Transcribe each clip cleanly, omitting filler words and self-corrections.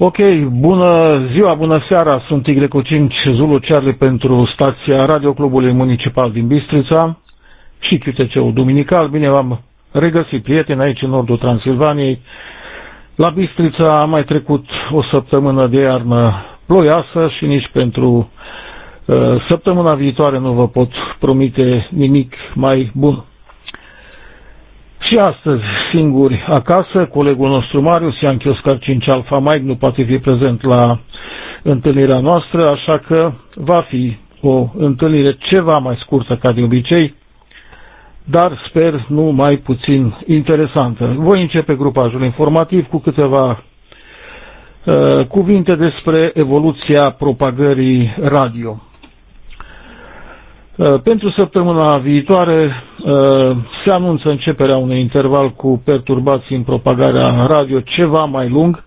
Ok, bună ziua, bună seara, sunt Tigre cu 5 Zulu Charlie pentru stația Radio Clubului Municipal din Bistrița și QTC-ul Duminical. Bine v-am regăsit, prieteni, aici în nordul Transilvaniei. La Bistrița a mai trecut o săptămână de iarnă ploioasă și nici pentru săptămâna viitoare nu vă pot promite nimic mai bun. Și astăzi, singuri acasă, colegul nostru Marius, Ian Chioscar 5 Alfa Mike, nu poate fi prezent la întâlnirea noastră, așa că va fi o întâlnire ceva mai scurtă ca de obicei, dar sper nu mai puțin interesantă. Voi începe grupajul informativ cu câteva cuvinte despre evoluția propagării radio. Pentru săptămâna viitoare se anunță începerea unui interval cu perturbații în propagarea radio ceva mai lung,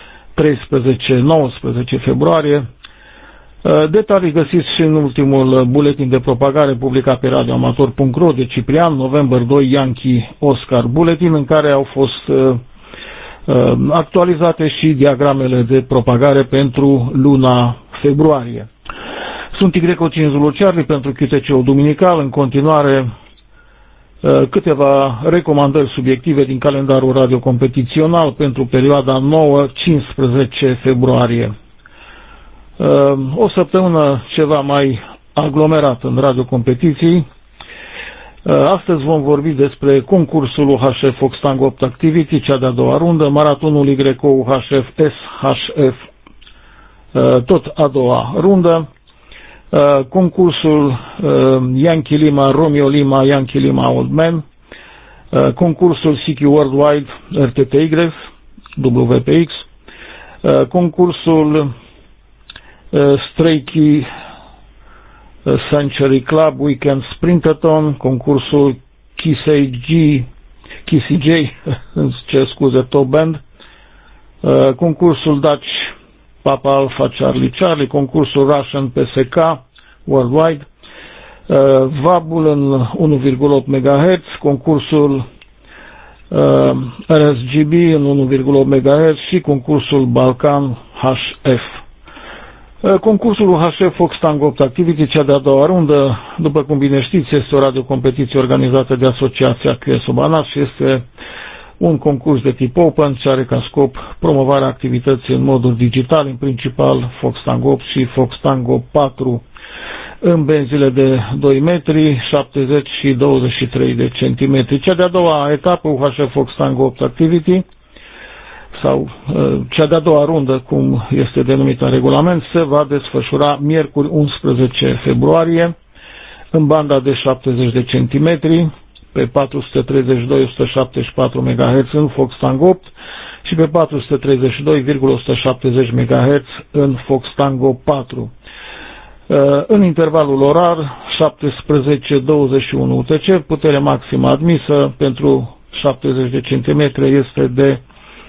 13-19 februarie. Detalii găsiți și în ultimul buletin de propagare publicat pe radioamator.ro de Ciprian, November 2, Yankee Oscar, buletin în care au fost actualizate și diagramele de propagare pentru luna februarie. Sunt Tigreco 5 Zulu Charlie pentru QTC-ul Duminical. În continuare, câteva recomandări subiective din calendarul radio competițional pentru perioada 9-15 februarie. O săptămână ceva mai aglomerată în radio competiții. Astăzi vom vorbi despre concursul UHF Fox Tango 8 Activity, cea de-a doua rundă, maratonul YO UHF SHF, tot a doua rundă, concursul Yankee Lima, Romeo Lima, Yankee Lima Old Man, concursul CQ Worldwide RTTY, WPX, concursul Stray Key Century Club Weekend Sprintathon, concursul KCJ, ce scuze, Top Band, concursul Dutch Papa Alpha Charlie Charlie, concursul Russian PSK Worldwide, VAB-ul în 1,8 MHz, concursul RSGB în 1,8 MHz și concursul Balkan HF. Concursul UHF Fox Tango 8 Activity, cea de-a doua rundă, după cum bine știți, este o radiocompetiție organizată de Asociația QSO Banat și este un concurs de tip open ce are ca scop promovarea activității în modul digital, în principal Fox Tango 8 și Fox Tango 4 în benzile de 2 metri, 70 și 23 de centimetri. Cea de-a doua etapă UHF Fox Tango 8 Activity sau cea de-a doua rundă, cum este denumită în regulament, se va desfășura miercuri 11 februarie în banda de 70 de centimetri pe 432-174 MHz în Fox Tango 8 și pe 432,170 MHz în Fox Tango 4. În intervalul orar 17-21 UTC, putere maximă admisă pentru 70 de centimetri este de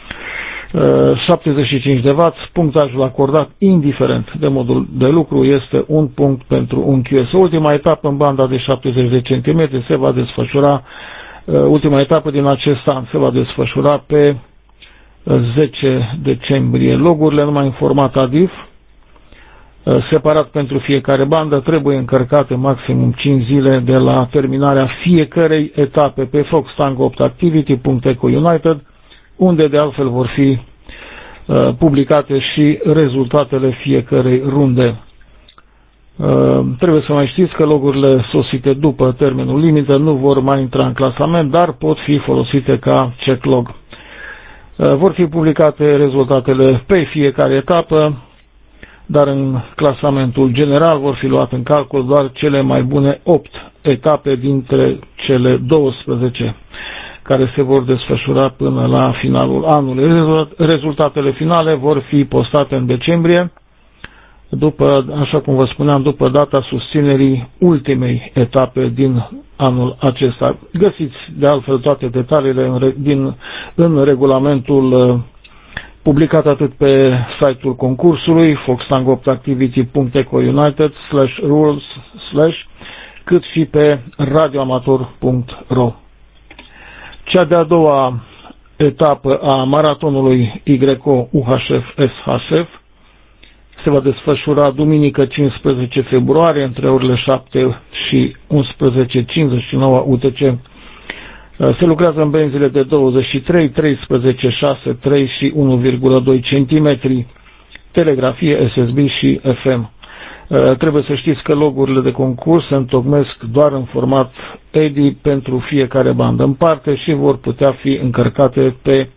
75 de W, punctajul acordat indiferent de modul de lucru este un punct pentru un QS. Ultima etapă în banda de 70 de centimetri se va desfășura, ultima etapă din acest an se va desfășura pe 10 decembrie. Logurile numai în format ADIF, separat pentru fiecare bandă, trebuie încărcate maximum 5 zile de la terminarea fiecărei etape pe Fox Tango 8 Activity.eco United, unde de altfel vor fi publicate și rezultatele fiecărei runde. Trebuie să mai știți că logurile sosite după termenul limită nu vor mai intra în clasament, dar pot fi folosite ca check log. Vor fi publicate rezultatele pe fiecare etapă, dar în clasamentul general vor fi luate în calcul doar cele mai bune 8 etape dintre cele 12 care se vor desfășura până la finalul anului. Rezultatele finale vor fi postate în decembrie, după, așa cum vă spuneam, după data susținerii ultimei etape din anul acesta. Găsiți de altfel toate detaliile în regulamentul publicat atât pe site-ul concursului foxtango8activity.eco United/rules/ cât și pe radioamator.ro. Cea de-a doua etapă a maratonului YO-UHF-SHF se va desfășura duminică 15 februarie între orele 7 și 11:59 UTC. Se lucrează în benzile de 23, 13, 6, 3 și 1,2 cm, telegrafie, SSB și FM. Trebuie să știți că logurile de concurs se întocmesc doar în format EDI pentru fiecare bandă în parte și vor putea fi încărcate pe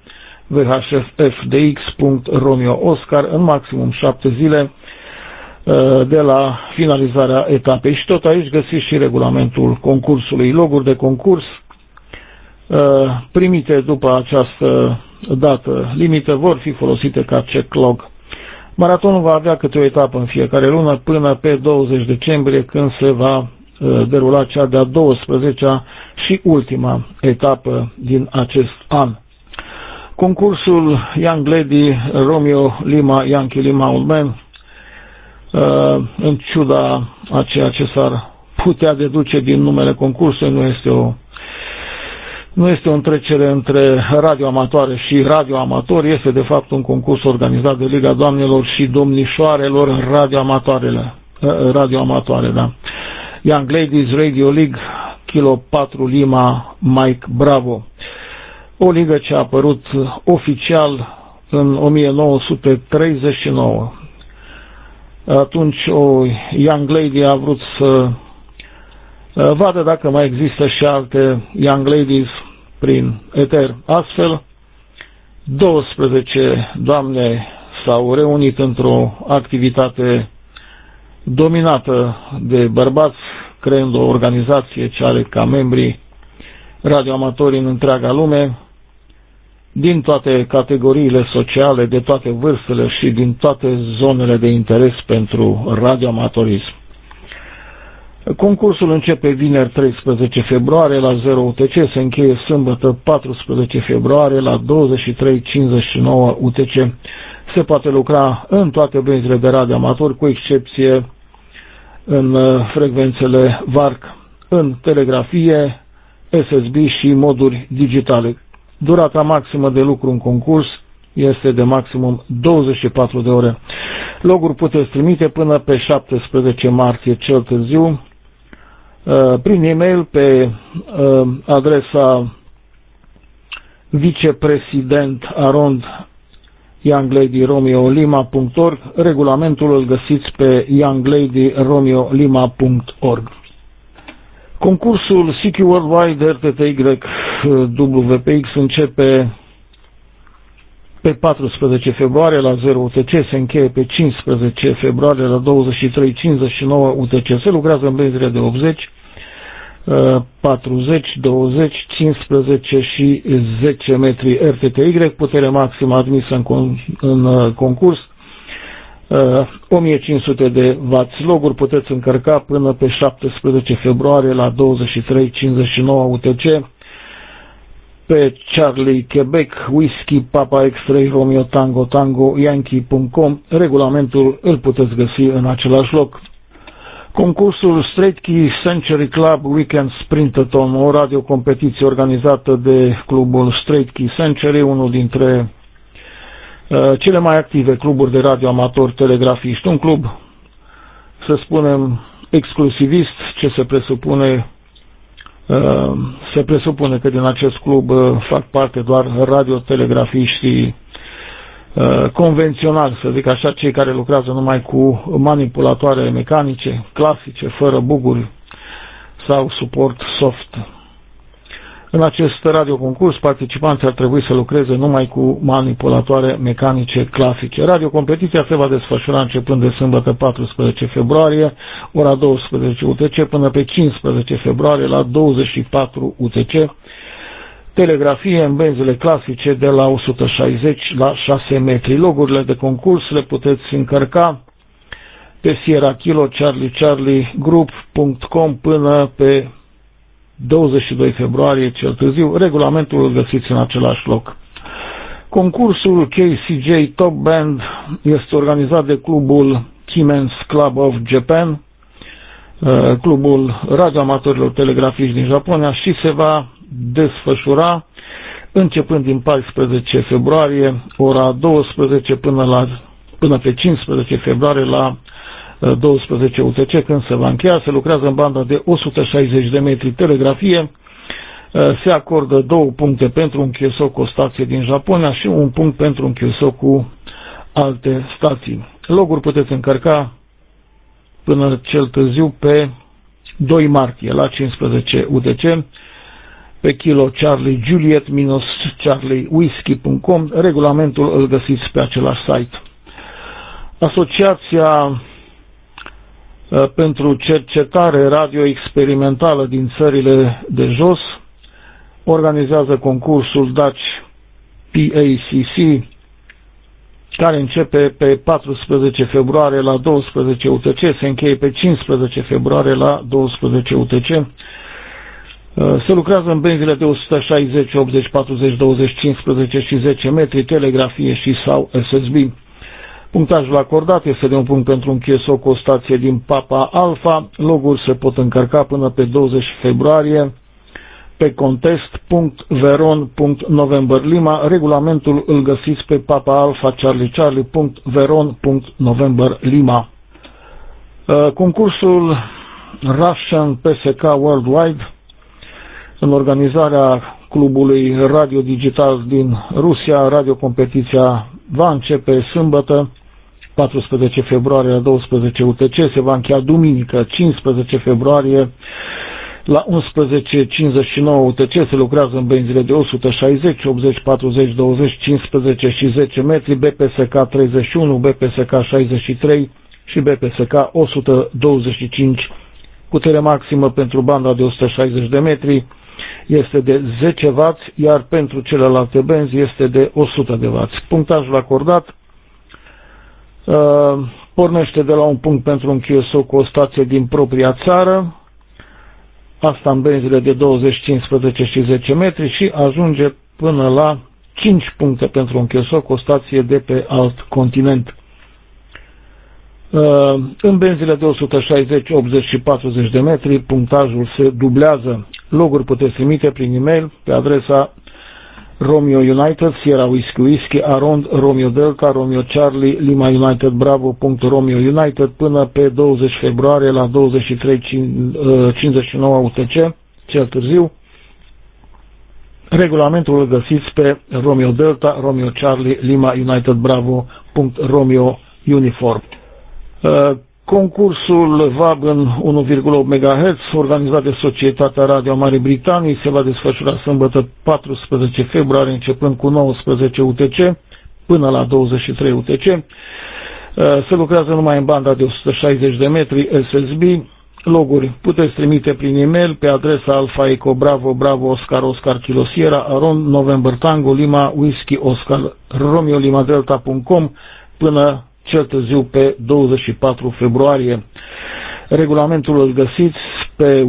vhffdx.romeo-oscar în maximum 7 zile de la finalizarea etapei. Și tot aici găsiți și regulamentul concursului. Loguri de concurs primite după această dată limită vor fi folosite ca check log. Maratonul va avea câte o etapă în fiecare lună până pe 20 decembrie, când se va derula cea de-a 12-a și ultima etapă din acest an. Concursul Young Lady Romeo Lima Yankee Lima Old Man, în ciuda a ceea ce s-ar putea deduce din numele concursului, nu este o întrecere între radioamatoare și radioamatori, este de fapt un concurs organizat de Liga Doamnelor și Domnișoarelor radioamatoare, da. Young Ladies Radio League, Kilo 4 Lima Mike Bravo. O ligă ce a apărut oficial în 1939. Atunci o Young Lady a vrut să vadă dacă mai există și alte Young Ladies prin eter. Astfel, 12 doamne s-au reunit într-o activitate dominată de bărbați, creând o organizație ce are ca membri radioamatori în întreaga lume, din toate categoriile sociale, de toate vârstele și din toate zonele de interes pentru radioamatorism. Concursul începe vineri 13 februarie la 0 UTC, se încheie sâmbătă 14 februarie la 23:59 UTC. Se poate lucra în toate benzile de radioamatori, cu excepție în frecvențele VARC, în telegrafie, SSB și moduri digitale. Durata maximă de lucru în concurs este de maximum 24 de ore. Loguri puteți trimite până pe 17 martie cel târziu prin e-mail pe adresa vicepresident@youngladyromeo-lima.org. Regulamentul îl găsiți pe youngladyromeo-lima.org. Concursul CQ Worldwide RTTY WPX începe pe 14 februarie la 0 UTC, se încheie pe 15 februarie la 23:59 UTC. Se lucrează în benzile de 80, 40, 20, 15 și 10 metri RTTY, putere maximă admisă în concurs 1500 de W. Loguri puteți încărca până pe 17 februarie la 23:59 UTC pe Charlie Quebec Whiskey Papa X-Ray Romeo Tango Tango Yankee.com. Regulamentul îl puteți găsi în același loc. Concursul Straight Key Century Club Weekend Sprintathon, o radiocompetiție organizată de clubul Straight Key Century, unul dintre cele mai active cluburi de radioamatori telegrafiști. Un club, să spunem, exclusivist, ce se presupune că din acest club fac parte doar radiotelegrafiștii convenționali, să zic așa, cei care lucrează numai cu manipulatoare mecanice, clasice, fără buguri sau suport soft. În acest radioconcurs, participanții ar trebui să lucreze numai cu manipulatoare mecanice clasice. Radiocompetiția se va desfășura începând de sâmbătă 14 februarie, ora 12 UTC, până pe 15 februarie la 24 UTC. Telegrafie în benzile clasice de la 160 la 6 metri. Logurile de concurs le puteți încărca pe Sierra Kilo Charlie Charlie Group.com până pe 22 februarie cel târziu. Regulamentul îl găsiți în același loc. Concursul KCJ Top Band este organizat de clubul Keymen's Club of Japan, clubul radioamatorilor telegrafiști din Japonia, și se va desfășura începând din 14 februarie, ora 12 până pe 15 februarie la 12 UTC, când se va încheia. Se lucrează în banda de 160 de metri telegrafie. Se acordă 2 puncte pentru un QSO cu o stație din Japonia și 1 punct pentru un QSO cu alte stații. Loguri puteți încărca până cel târziu pe 2 martie la 15 UTC pe Kilo Charlie Juliet Charlie Whiskey.com. Regulamentul îl găsiți pe același site. Asociația pentru cercetare radio experimentală din țările de jos organizează concursul Dutch PACC, care începe pe 14 februarie la 12 UTC, se încheie pe 15 februarie la 12 UTC. Se lucrează în benzile de 160, 80, 40, 20, 15 și 10 metri, telegrafie și sau SSB. Punctajul acordat este de 1 punct pentru un QSO cu o stație din Papa Alpha. Loguri se pot încărca până pe 20 februarie pe contest.veron.november Lima. Regulamentul îl găsiți pe Papa Alpha Charlie.veron.november Lima. Concursul Russian PSK Worldwide, în organizarea Clubului Radio Digital din Rusia, radiocompetiția va începe sâmbătă, 14 februarie la 12 UTC, se va încheia duminică, 15 februarie la 11.59 UTC. Se lucrează în benzile de 160, 80, 40, 20, 15 și 10 metri, BPSK 31, BPSK 63 și BPSK 125. Putere maximă pentru banda de 160 de metri este de 10 W, iar pentru celelalte benzi este de 100 de W. Punctajul acordat pornește de la 1 punct pentru un QSO cu o stație din propria țară, asta în benzile de 20, 15 și 10 metri, și ajunge până la 5 puncte pentru un QSO cu o stație de pe alt continent. În benzile de 160, 80 și 40 de metri, punctajul se dublează. Loguri puteți trimite prin e-mail pe adresa Romeo United, Sierra Whiskey Whiskey, Arond, Romeo Delta, Romeo Charlie, Lima United Bravo.Romeo United până pe 20 februarie la 23.59 UTC, cel târziu. Regulamentul îl găsiți pe Romeo Delta, Romeo Charlie, Lima United Bravo.Romeo Uniform. Concursul VAB în 1,8 MHz, organizat de Societatea Radio a Marii Britanii, se va desfășura sâmbătă 14 februarie, începând cu 19 UTC până la 23 UTC. Se lucrează numai în banda de 160 de metri SSB. Loguri puteți trimite prin e-mail pe adresa Alfa Eco Bravo Bravo Oscar Oscar Kilo Sierra Aron November Tango Lima Whisky Oscar Romeo Lima Delta.com până cel târziu pe 24 februarie. Regulamentul îl găsiți pe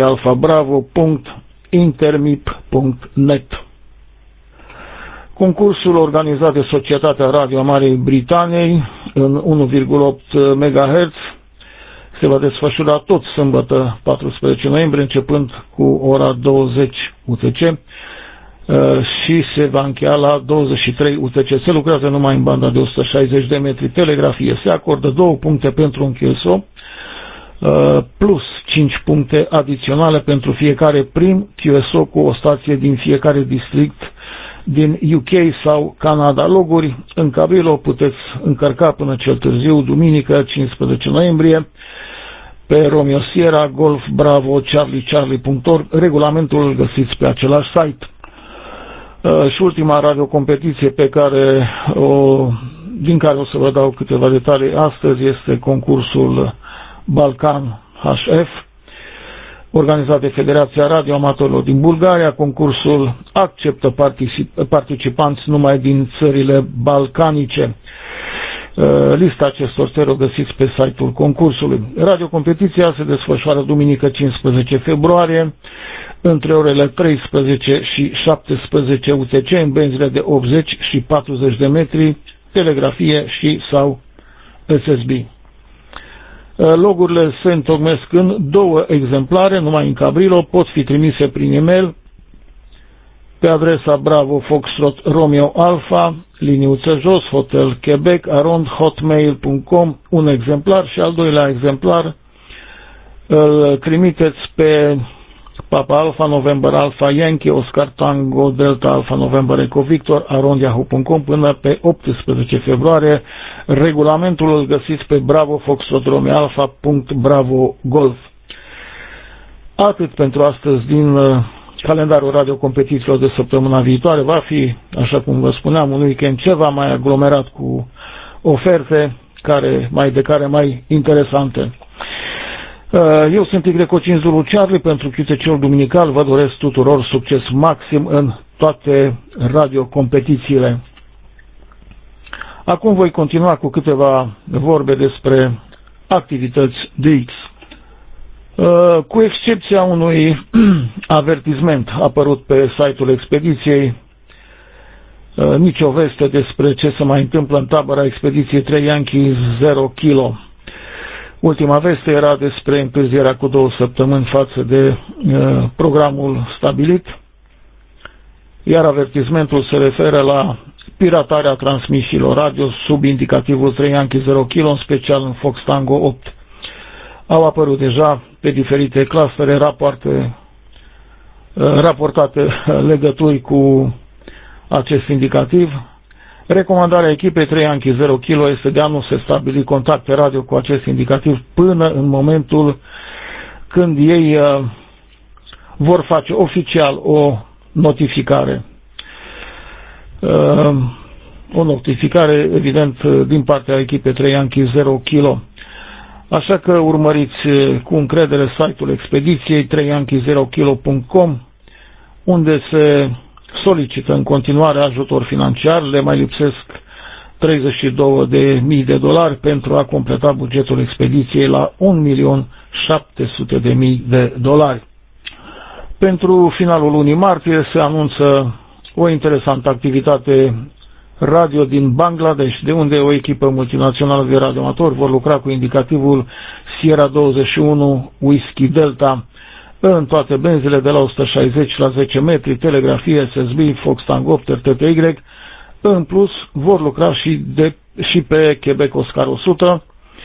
whiskyalphabravo.intermip.net. Concursul organizat de Societatea Radio a Marii Britaniei în 1,8 MHz se va desfășura tot sâmbătă 14 noiembrie, începând cu ora 20 UTC și se va încheia la 23 UTC. Se lucrează numai în banda de 160 de metri, telegrafie. Se acordă 2 puncte pentru un QSO plus 5 puncte adiționale pentru fiecare prim QSO cu o stație din fiecare district din UK sau Canada. Loguri în cabilo puteți încărca până cel târziu, duminică 15 noiembrie, pe Romeo Sierra Golf Bravo Charlie.org. Regulamentul îl găsiți pe același site. Și ultima radiocompetiție din care o să vă dau câteva detalii astăzi este concursul Balkan HF, organizat de Federația Radio Amatorilor din Bulgaria. Concursul acceptă participanți numai din țările balcanice. Lista acestor țări o găsiți pe site-ul concursului. Radiocompetiția se desfășoară duminică 15 februarie între orele 13 și 17 UTC în benzile de 80 și 40 de metri, telegrafie și sau SSB. Logurile se întocmesc în 2 exemplare, numai în cabrio, pot fi trimise prin e-mail pe adresa Bravo Foxtrot Romeo Alpha, liniuță jos, Hotel Quebec, @hotmail.com, un exemplar, și al doilea exemplar îl trimiteți pe Papa Alpha November Alpha Yankee Oscar Tango Delta Alpha November Eco Victor @yahoo.com până pe 18 februarie. Regulamentul îl găsiți pe Bravo Foxtrot Romeo Alpha.bravo Golf. Atât pentru astăzi din calendarul radiocompetițiilor de săptămâna viitoare. Va fi, așa cum vă spuneam, un weekend ceva mai aglomerat cu oferte care mai interesante. Eu sunt Y5 Zulu Charlie pentru QTC-ul duminical. Vă doresc tuturor succes maxim în toate radiocompetițiile. Acum voi continua cu câteva vorbe despre activități DX. Cu excepția unui avertisment apărut pe site-ul expediției, nicio veste despre ce se mai întâmplă în tabăra expediției 3 Yankee 0 kg. Ultima veste era despre întârzierea cu 2 săptămâni față de programul stabilit, iar avertismentul se referă la piratarea transmisiilor radio sub indicativul 3 Yankee 0 kg, în special în Fox Tango 8. Au apărut deja pe diferite clastere raportate legături cu acest indicativ. Recomandarea echipei 3 Yankee 0 kg este de a nu se stabili contacte radio cu acest indicativ până în momentul când ei vor face oficial o notificare. O notificare, evident, din partea echipei 3 Yankee 0 kg. Așa că urmăriți cu încredere site-ul expediției 3yankee0kg.com, unde se solicită în continuare ajutor financiar. Le mai lipsesc $32.000 pentru a completa bugetul expediției la $1.700.000. Pentru finalul lunii martie se anunță o interesantă activitate radio din Bangladesh, de unde o echipă multinațională de radioamatori vor lucra cu indicativul Sierra 21 Whiskey Delta în toate benzile de la 160 la 10 metri, telegrafie, SSB, Fox Tango 8, RTTY. În plus, vor lucra și pe Quebec Oscar 100.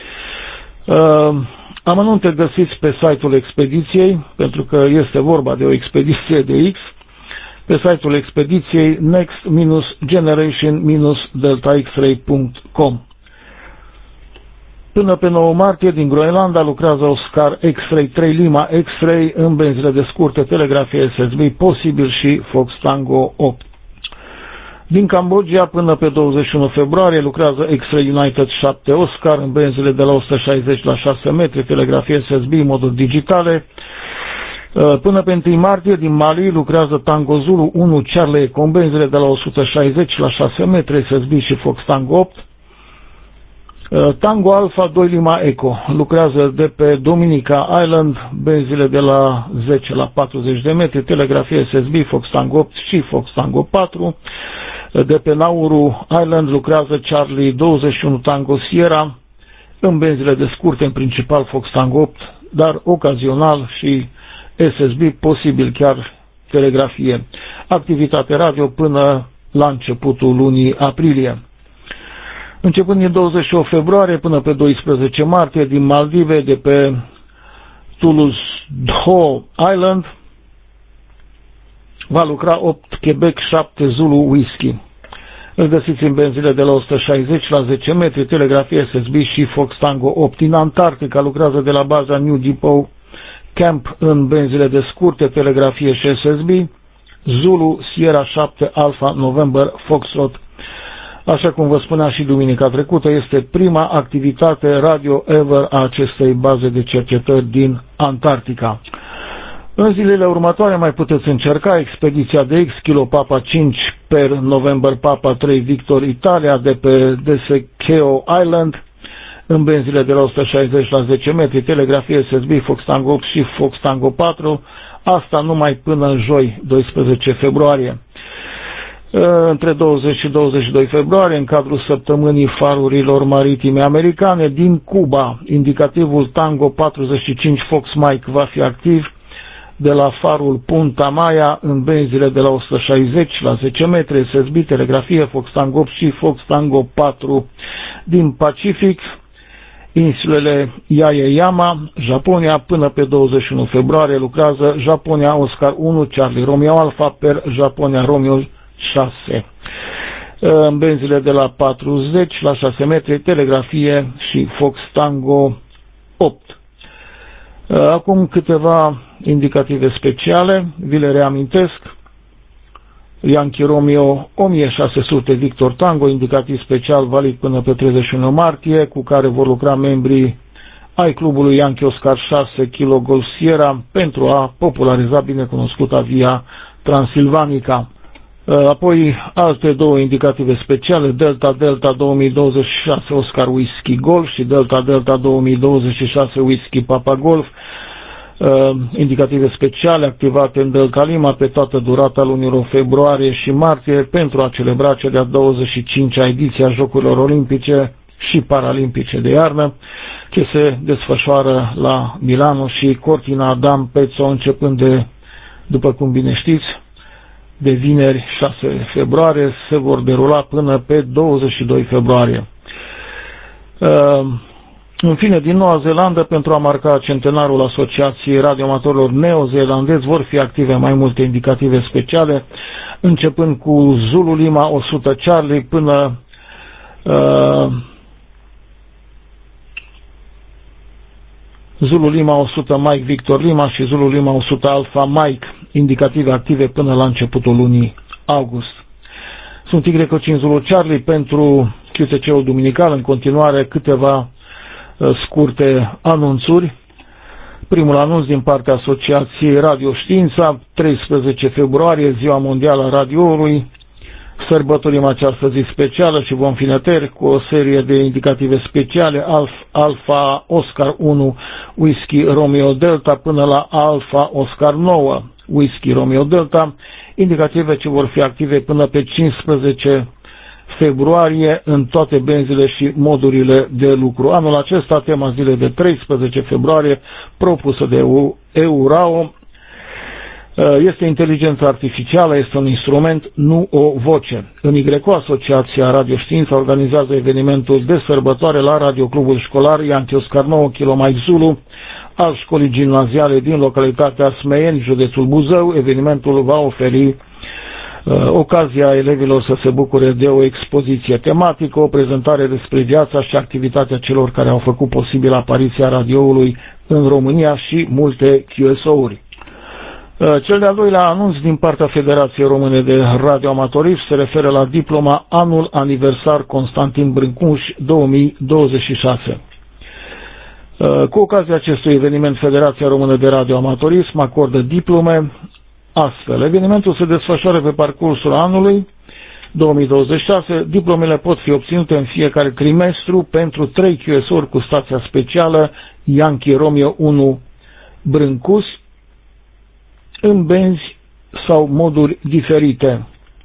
Amănunte găsiți pe site-ul expediției, pentru că este vorba de o expediție de X, pe site-ul expediției next-generation-deltaxray.com. Până pe 9 martie, din Groenlanda, lucrează Oscar X-Ray 3 Lima X-Ray în benzile de scurte, telegrafie SSB, posibil și Fox Tango 8. Din Cambodgia, până pe 21 februarie, lucrează X-Ray United 7 Oscar în benzile de la 160 la 6 metri, telegrafie SSB, moduri digitale. Până pe 1 martie, din Mali, lucrează Tango Zulu 1 Charlie Eco în benzile de la 160 la 6 metri, SSB și Fox Tango 8. Tango Alpha 2 Lima Eco lucrează de pe Dominica Island, benzile de la 10 la 40 de metri, telegrafie SSB, Fox Tango 8 și Fox Tango 4. De pe Nauru Island lucrează Charlie 21 Tango Sierra în benzile de scurte, în principal Fox Tango 8, dar ocazional și SSB, posibil chiar telegrafie. Activitate radio până la începutul lunii aprilie. Începând din 28 februarie până pe 12 martie, din Maldive, de pe Toulouse Island, va lucra 8 Quebec 7 Zulu Whiskey. Îl găsiți în benzile de la 160 la 10 metri, telegrafie SSB și Fox Tango 8. Din Antarctica lucrează de la baza New Depot Camp în benzile de scurte, telegrafie și SSB, Zulu Sierra 7 Alpha November Foxtrot. Așa cum vă spunea și duminica trecută, este prima activitate radio ever a acestei baze de cercetări din Antarctica. În zilele următoare mai puteți încerca expediția de X Kilo Papa 5 per November Papa 3 Victor Italia de pe Desecheo Island în benzile de la 160 la 10 metri, telegrafie SSB, Fox Tango 8 și Fox Tango 4, asta numai până în joi, 12 februarie. Între 20 și 22 februarie, în cadrul săptămânii farurilor maritime americane din Cuba, indicativul Tango 45 Fox Mike va fi activ de la farul Punta Maya în benzile de la 160 la 10 metri, SSB, telegrafie, Fox Tango 8 și Fox Tango 4 din Pacific, insulele Yaeyama, Japonia, până pe 21 februarie lucrează Japonia Oscar 1, Charlie Romeo Alpha per Japonia Romeo 6. În benzile de la 40 la 6 metri, telegrafie și Fox Tango 8. Acum câteva indicative speciale, vi le reamintesc. Yankee Romeo 1600 Victor Tango, indicativ special valid până pe 31 martie, cu care vor lucra membrii ai clubului Yankee Oscar 6 Kilo Golf Sierra pentru a populariza binecunoscuta Via Transilvanica. Apoi alte două indicative speciale, Delta Delta 2026 Oscar Whisky Golf și Delta Delta 2026 Whisky Papa Golf, indicative speciale activate în Delta Lima pe toată durata lunilor februarie și martie pentru a celebra cea de-a 25-a ediție a Jocurilor Olimpice și Paralimpice de iarnă, ce se desfășoară la Milano și Cortina d'Ampezzo începând de, după cum bine știți, de vineri 6 februarie, se vor derula până pe 22 februarie. În fine, din Noua Zeelandă, pentru a marca centenarul Asociației Radioamatorilor Neozeelandezi, vor fi active mai multe indicative speciale, începând cu Zulu Lima 100 Charlie până Zulu Lima 100 Mike Victor Lima și Zulu Lima 100 Alpha Mike, indicative active până la începutul lunii august. Sunt Y5 Zulu Charlie pentru QTC-ul duminical, în continuare câteva scurte anunțuri. Primul anunț din partea Asociației Radio Știința, 13 februarie, Ziua Mondială a Radioului. Sărbătorim această zi specială și vom fi neteri cu o serie de indicative speciale, Alpha Oscar 1 Whisky Romeo Delta până la Alpha Oscar 9 Whisky Romeo Delta, indicative ce vor fi active până pe 15 februarie în toate benzile și modurile de lucru. Anul acesta, tema zilei de 13 februarie, propusă de EURAO, este inteligența artificială, este un instrument, nu o voce. În YCO, Asociația Radio Știință organizează evenimentul de sărbătoare la Radioclubul Școlar Yankee Oscar 9 Kilo Mike Zulu al școlii gimnaziale din localitatea Smeieni, județul Buzău. Evenimentul va oferi ocazia elevilor să se bucure de o expoziție tematică, o prezentare despre viața și activitatea celor care au făcut posibil apariția radioului în România și multe QSO-uri. Cel de-al doilea anunț din partea Federației Române de Radioamatorism se referă la diploma Anul Aniversar Constantin Brâncuș 2026. Cu ocazia acestui eveniment, Federația Română de Radioamatorism acordă diplome astfel. Evenimentul se desfășoară pe parcursul anului 2026. Diplomele pot fi obținute în fiecare trimestru pentru 3 QSO-uri cu stația specială Yankee Romeo 1 Brâncuș în benzi sau moduri diferite.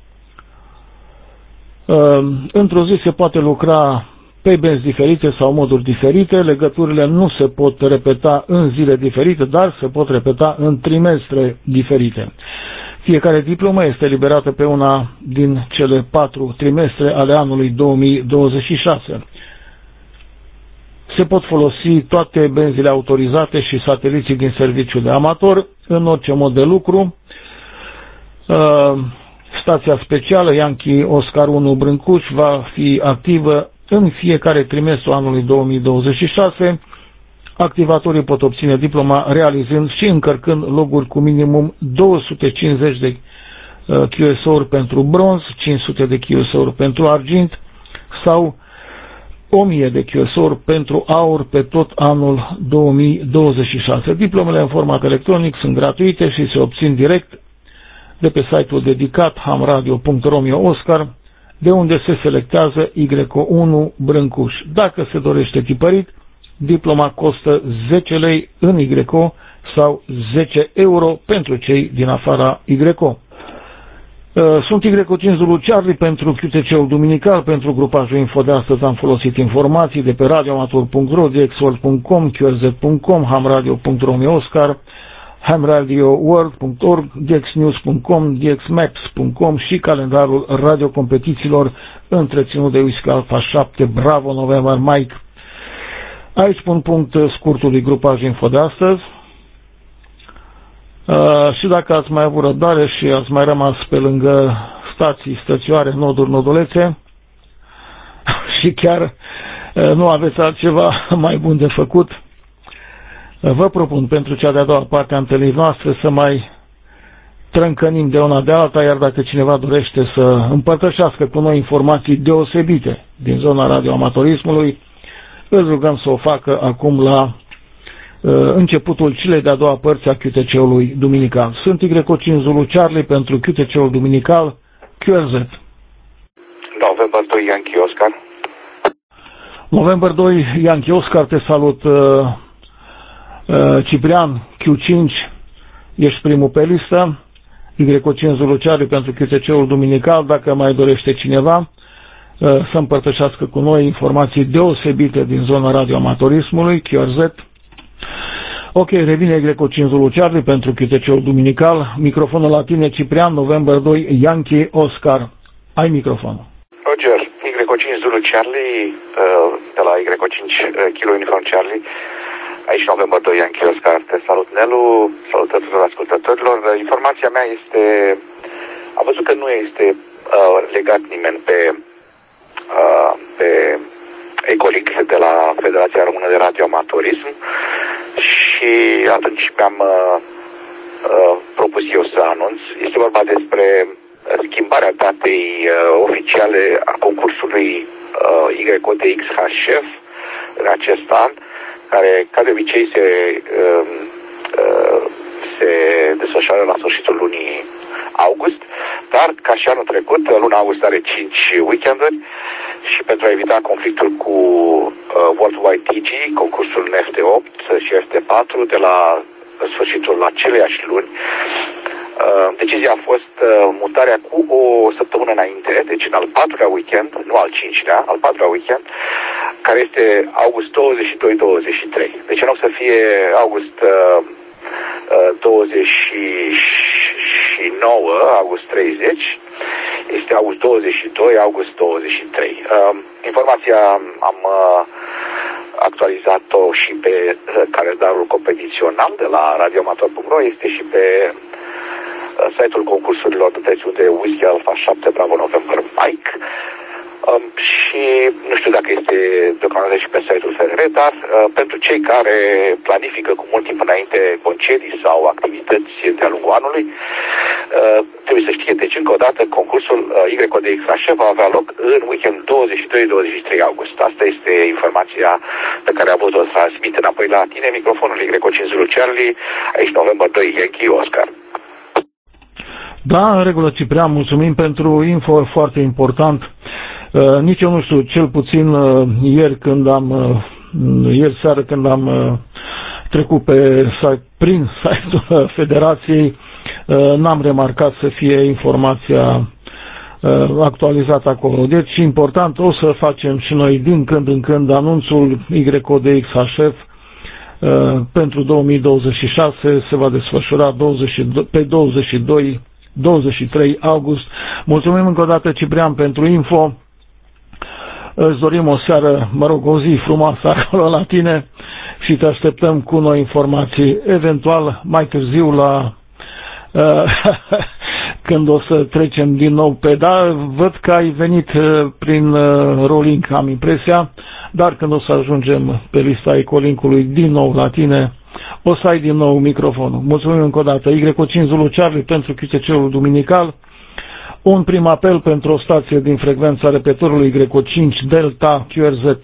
Într-o zi se poate lucra pe benzi diferite sau moduri diferite. Legăturile nu se pot repeta în zile diferite, dar se pot repeta în trimestre diferite. Fiecare diplomă este eliberată pe una din cele 4 trimestre ale anului 2026. Se pot folosi toate benzile autorizate și sateliții din serviciul de amator în orice mod de lucru. Stația specială Yankee Oscar 1 Brâncuș va fi activă în fiecare trimestru anului 2026. Activatorii pot obține diploma realizând și încărcând loguri cu minimum 250 de QSO-uri pentru bronz, 500 de QSO-uri pentru argint sau 1000 de QSO-uri pentru aur pe tot anul 2026. Diplomele în format electronic sunt gratuite și se obțin direct de pe site-ul dedicat hamradio.ro/Oscar, de unde se selectează Y1 Brâncuș. Dacă se dorește tipărit, diploma costă 10 lei în YCO sau 10 euro pentru cei din afara YCO. Sunt Y5 Zulu Charlie pentru QTC-ul duminical. Pentru grupajul info de astăzi am folosit informații de pe radioamator.ro, dxworld.com, qrz.com, hamradio.ro/Oscar, hamradioworld.org, dxnews.com, dxmaps.com și calendarul radiocompetițiilor întreținut de Whisky Alpha 7 Bravo November Mike. Aici pun punct scurtului grupaj info de astăzi. Și dacă ați mai avut răbdare și ați mai rămas pe lângă stații, stățioare, noduri, nodulețe și chiar nu aveți altceva mai bun de făcut, vă propun pentru cea de-a doua parte a întâlnirii noastre să mai trâncănim de una de alta, iar dacă cineva dorește să împărtășească cu noi informații deosebite din zona radioamatorismului, îl rugăm să o facă acum la începutul celei de-a doua părți a QTC-ului duminical. Sunt Y5 Zulu Charlie pentru QTC-ul duminical QRZ. November 2 Yankee Oscar. November 2 Yankee Oscar, te salut Ciprian Q5, ești primul pe listă. Y5 Zulu Charlie pentru QTC-ul duminical, dacă mai dorește cineva să împărtășească cu noi informații deosebite din zona radioamatorismului QRZ. Ok, revine Y5 Zulu Charlie pentru QTC-ul duminical. Microfonul la tine, Ciprian, November 2 Yankee Oscar. Ai microfonul. Roger, Y5 Zulu Charlie, de la Y5 Kilo Uniform Charlie. Aici November 2 Yankee Oscar. Te salut, Nelu, salutări tuturor ascultătorilor. Informația mea este, am văzut că nu este legat nimeni pe Ecolic de la Federația Română de Radioamatorism și atunci mi-am propus eu să anunț. Este vorba despre schimbarea datei oficiale a concursului YDXHF în acest an, care ca de obicei se desfășoară la sfârșitul lunii august, dar ca și anul trecut, luna august are 5 weekenduri și pentru a evita conflictul cu Worldwide TG, concursul NFT8 și FT4 de la sfârșitul aceleiași luni, decizia a fost mutarea cu o săptămână înainte, deci în al 4-lea weekend, nu al 5-lea, al 4-lea weekend, care este august 22-23. Deci în loc să fie august 29, august 30, este august 22, august 23. Informația am actualizat-o și pe calendarul competițional de la radioamator.ro, este și pe site-ul concursurilor de Whisky Alpha 7 Bravo November Mike. Și nu știu dacă este deocamdată și pe site-ul FRR, dar pentru cei care planifică cu mult timp înainte concedii sau activități de-a lungul anului, trebuie să știe, deci încă o dată concursul YDXHF va avea loc în weekend 22-23 august. Asta este informația pe care am vrut-o să transmit înapoi la tine, microfonul Y5 Zulu Charlie, aici November 2 Yankee Oscar. Da, în regulă, Ciprian, mulțumim pentru info foarte important. Nici eu nu știu, cel puțin ieri seară când am trecut prin site-ul Federației, n-am remarcat să fie informația actualizată acolo. Deci, important, o să facem și noi din când în când anunțul YDXHF pentru 2026, se va desfășura pe 23 august. Mulțumim încă o dată, Ciprian, pentru info. Îți dorim o seară, o zi frumoasă acolo la tine și te așteptăm cu noi informații, eventual mai târziu când o să trecem din nou pe văd că ai venit prin rolling, am impresia, dar când o să ajungem pe lista Ecolinkului din nou la tine, o să ai din nou microfonul. Mulțumim încă o dată. Y5 Zulu Charlie pentru QTC-ul duminical. Un prim apel pentru o stație din frecvența repetărului Y5 Delta QRZ.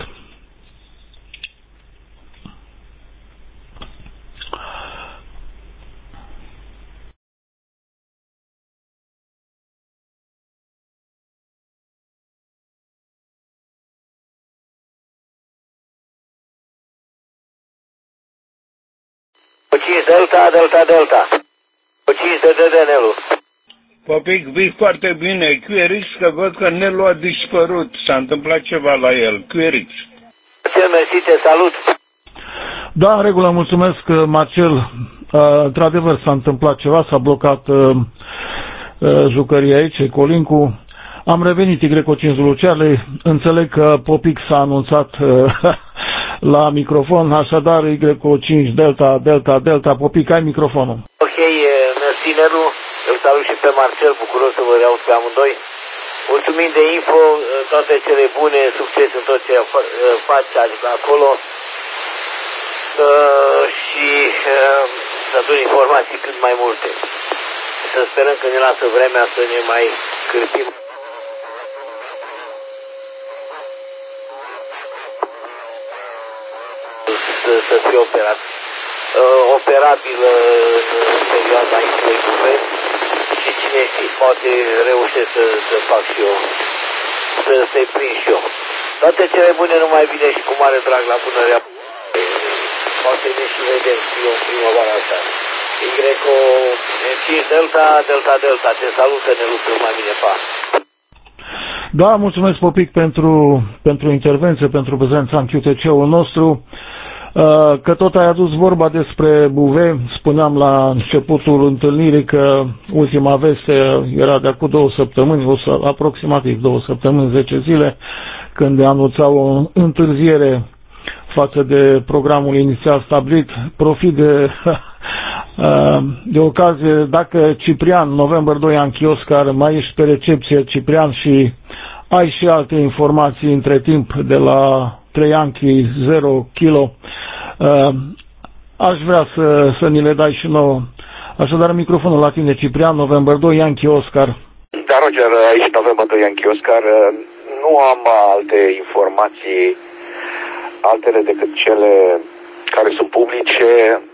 Delta. 5 de Nelu. Popic, vii foarte bine. QRX, că văd că Nelu a dispărut. S-a întâmplat ceva la el. QRX. Marcel, mersi, te salut. Da, în regulă, mulțumesc, Marcel. Într-adevăr s-a întâmplat ceva, s-a blocat jucăria aici, Colincu. Am revenit Y5 Zulu Charlie, înțeleg că Popic s-a anunțat la microfon, așadar Y5 Delta, Popic, ai microfonul. Ok, mersi Nelu, îl salut și pe Marcel, bucuros să vă reaud pe amândoi. Mulțumim de info, toate cele bune, succes în tot ce faci acolo și să aduni informații cât mai multe. Să sperăm că ne lasă vremea să ne mai cârpim. Să fie operat. Operabil în perioada insulei Buvet și cine știe, poate reușesc să fac și eu, să-i prind și eu. Toate cele bune, numai bine și cu mare drag la bună rea. Poate ne și vedem și eu în primăvara asta. Y5 Delta, te salută, ne luptă mai bine, pa. Da, mulțumesc Popic pentru intervenție, pentru prezența în QTC-ul nostru. Că tot ai adus vorba despre Buve, spuneam la începutul întâlnirii că ultima veste era de acum 2 săptămâni, aproximativ 2 săptămâni, 10 zile, când anunțau o întârziere față de programul inițial stabilit. Profit de ocazie, dacă Ciprian, November 2 Yankee Oscar, mai ești pe recepție, Ciprian, și ai și alte informații între timp de la 3 Yankee 0 kilo, aș vrea să ni le dai și nouă. Așadar, microfonul la tine, Ciprian, November 2 Yankee Oscar. Da, Roger, aici November 2 Yankee Oscar. Nu am alte informații, altele decât cele care sunt publice.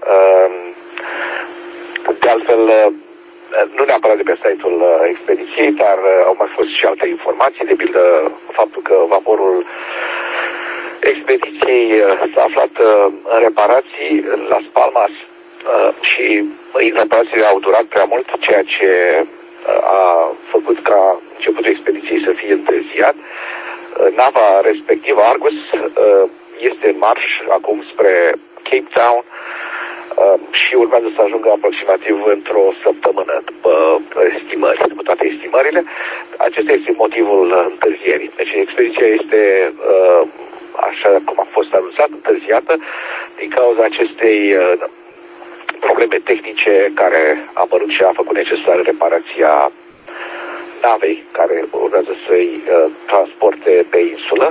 De altfel, nu neapărat de pe site-ul expediției, dar au mai fost și alte informații, de pildă faptul că vaporul expediției s-a aflat în reparații în Las Palmas și reparațiile au durat prea mult, ceea ce a făcut ca începutul expediției să fie întârziat. Nava respectivă, Argus, este în marș acum spre Cape Town și urmează să ajungă aproximativ într-o săptămână după estimări, după toate estimările. Acesta este motivul întârzierii. Deci expediția este, așa cum a fost anunțat, întârziată din cauza acestei probleme tehnice care a apărut și a făcut necesară reparația navei care urmează să-i transporte pe insulă.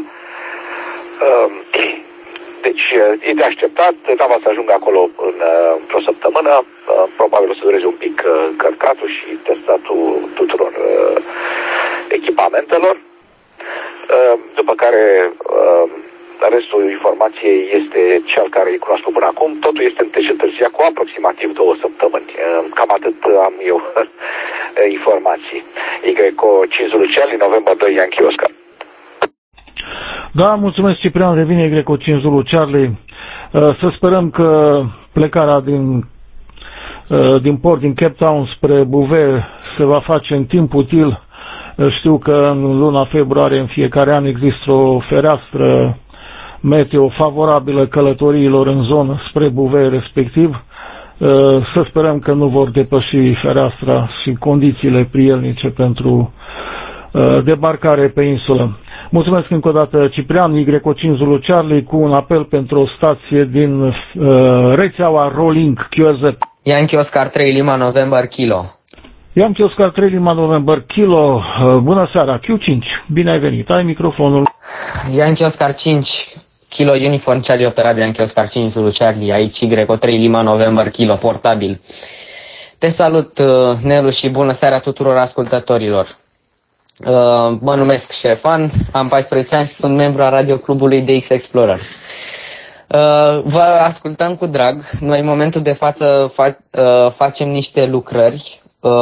Deci e de așteptat, nava să ajungă acolo într-o săptămână, probabil o să dureze un pic încărcatul și testatul tuturor echipamentelor, după care restul informației este cel care îi cunosc până acum. Totul este întârziat cu aproximativ 2 săptămâni. Cam atât am eu informații. Y5 Zulu Charlie, November 2 Yankee Oscar. Da, mulțumesc Ciprian, revine Y5 Zulu Charlie. Să sperăm că plecarea din port, din Cape Town spre Bouvet se va face în timp util. Știu că în luna februarie în fiecare an există o fereastră meteo favorabilă călătoriilor în zonă spre Bouvet respectiv. Să sperăm că nu vor depăși fereastra și condițiile prielnice pentru debarcare pe insulă. Mulțumesc încă o dată, Ciprian, Y5 Zulu Charlie, cu un apel pentru o stație din rețeaua Rolling QRZ. Yankee Oscar 3 Lima November Kilo. Yankee Oscar 3 Lima November Kilo. Bună seara, Q5, bine ai venit, ai microfonul. Yankee Oscar 5 Kilo Uniform Charlie operabil, Yankee Oscar 5 Zulu Charlie, aici Y3 Lima November Kilo, portabil. Te salut, Nelu, și bună seara tuturor ascultătorilor. Mă numesc Ștefan, am 14 ani și sunt membru al radioclubului DX Explorers. Vă ascultăm cu drag. Noi în momentul de față facem niște lucrări,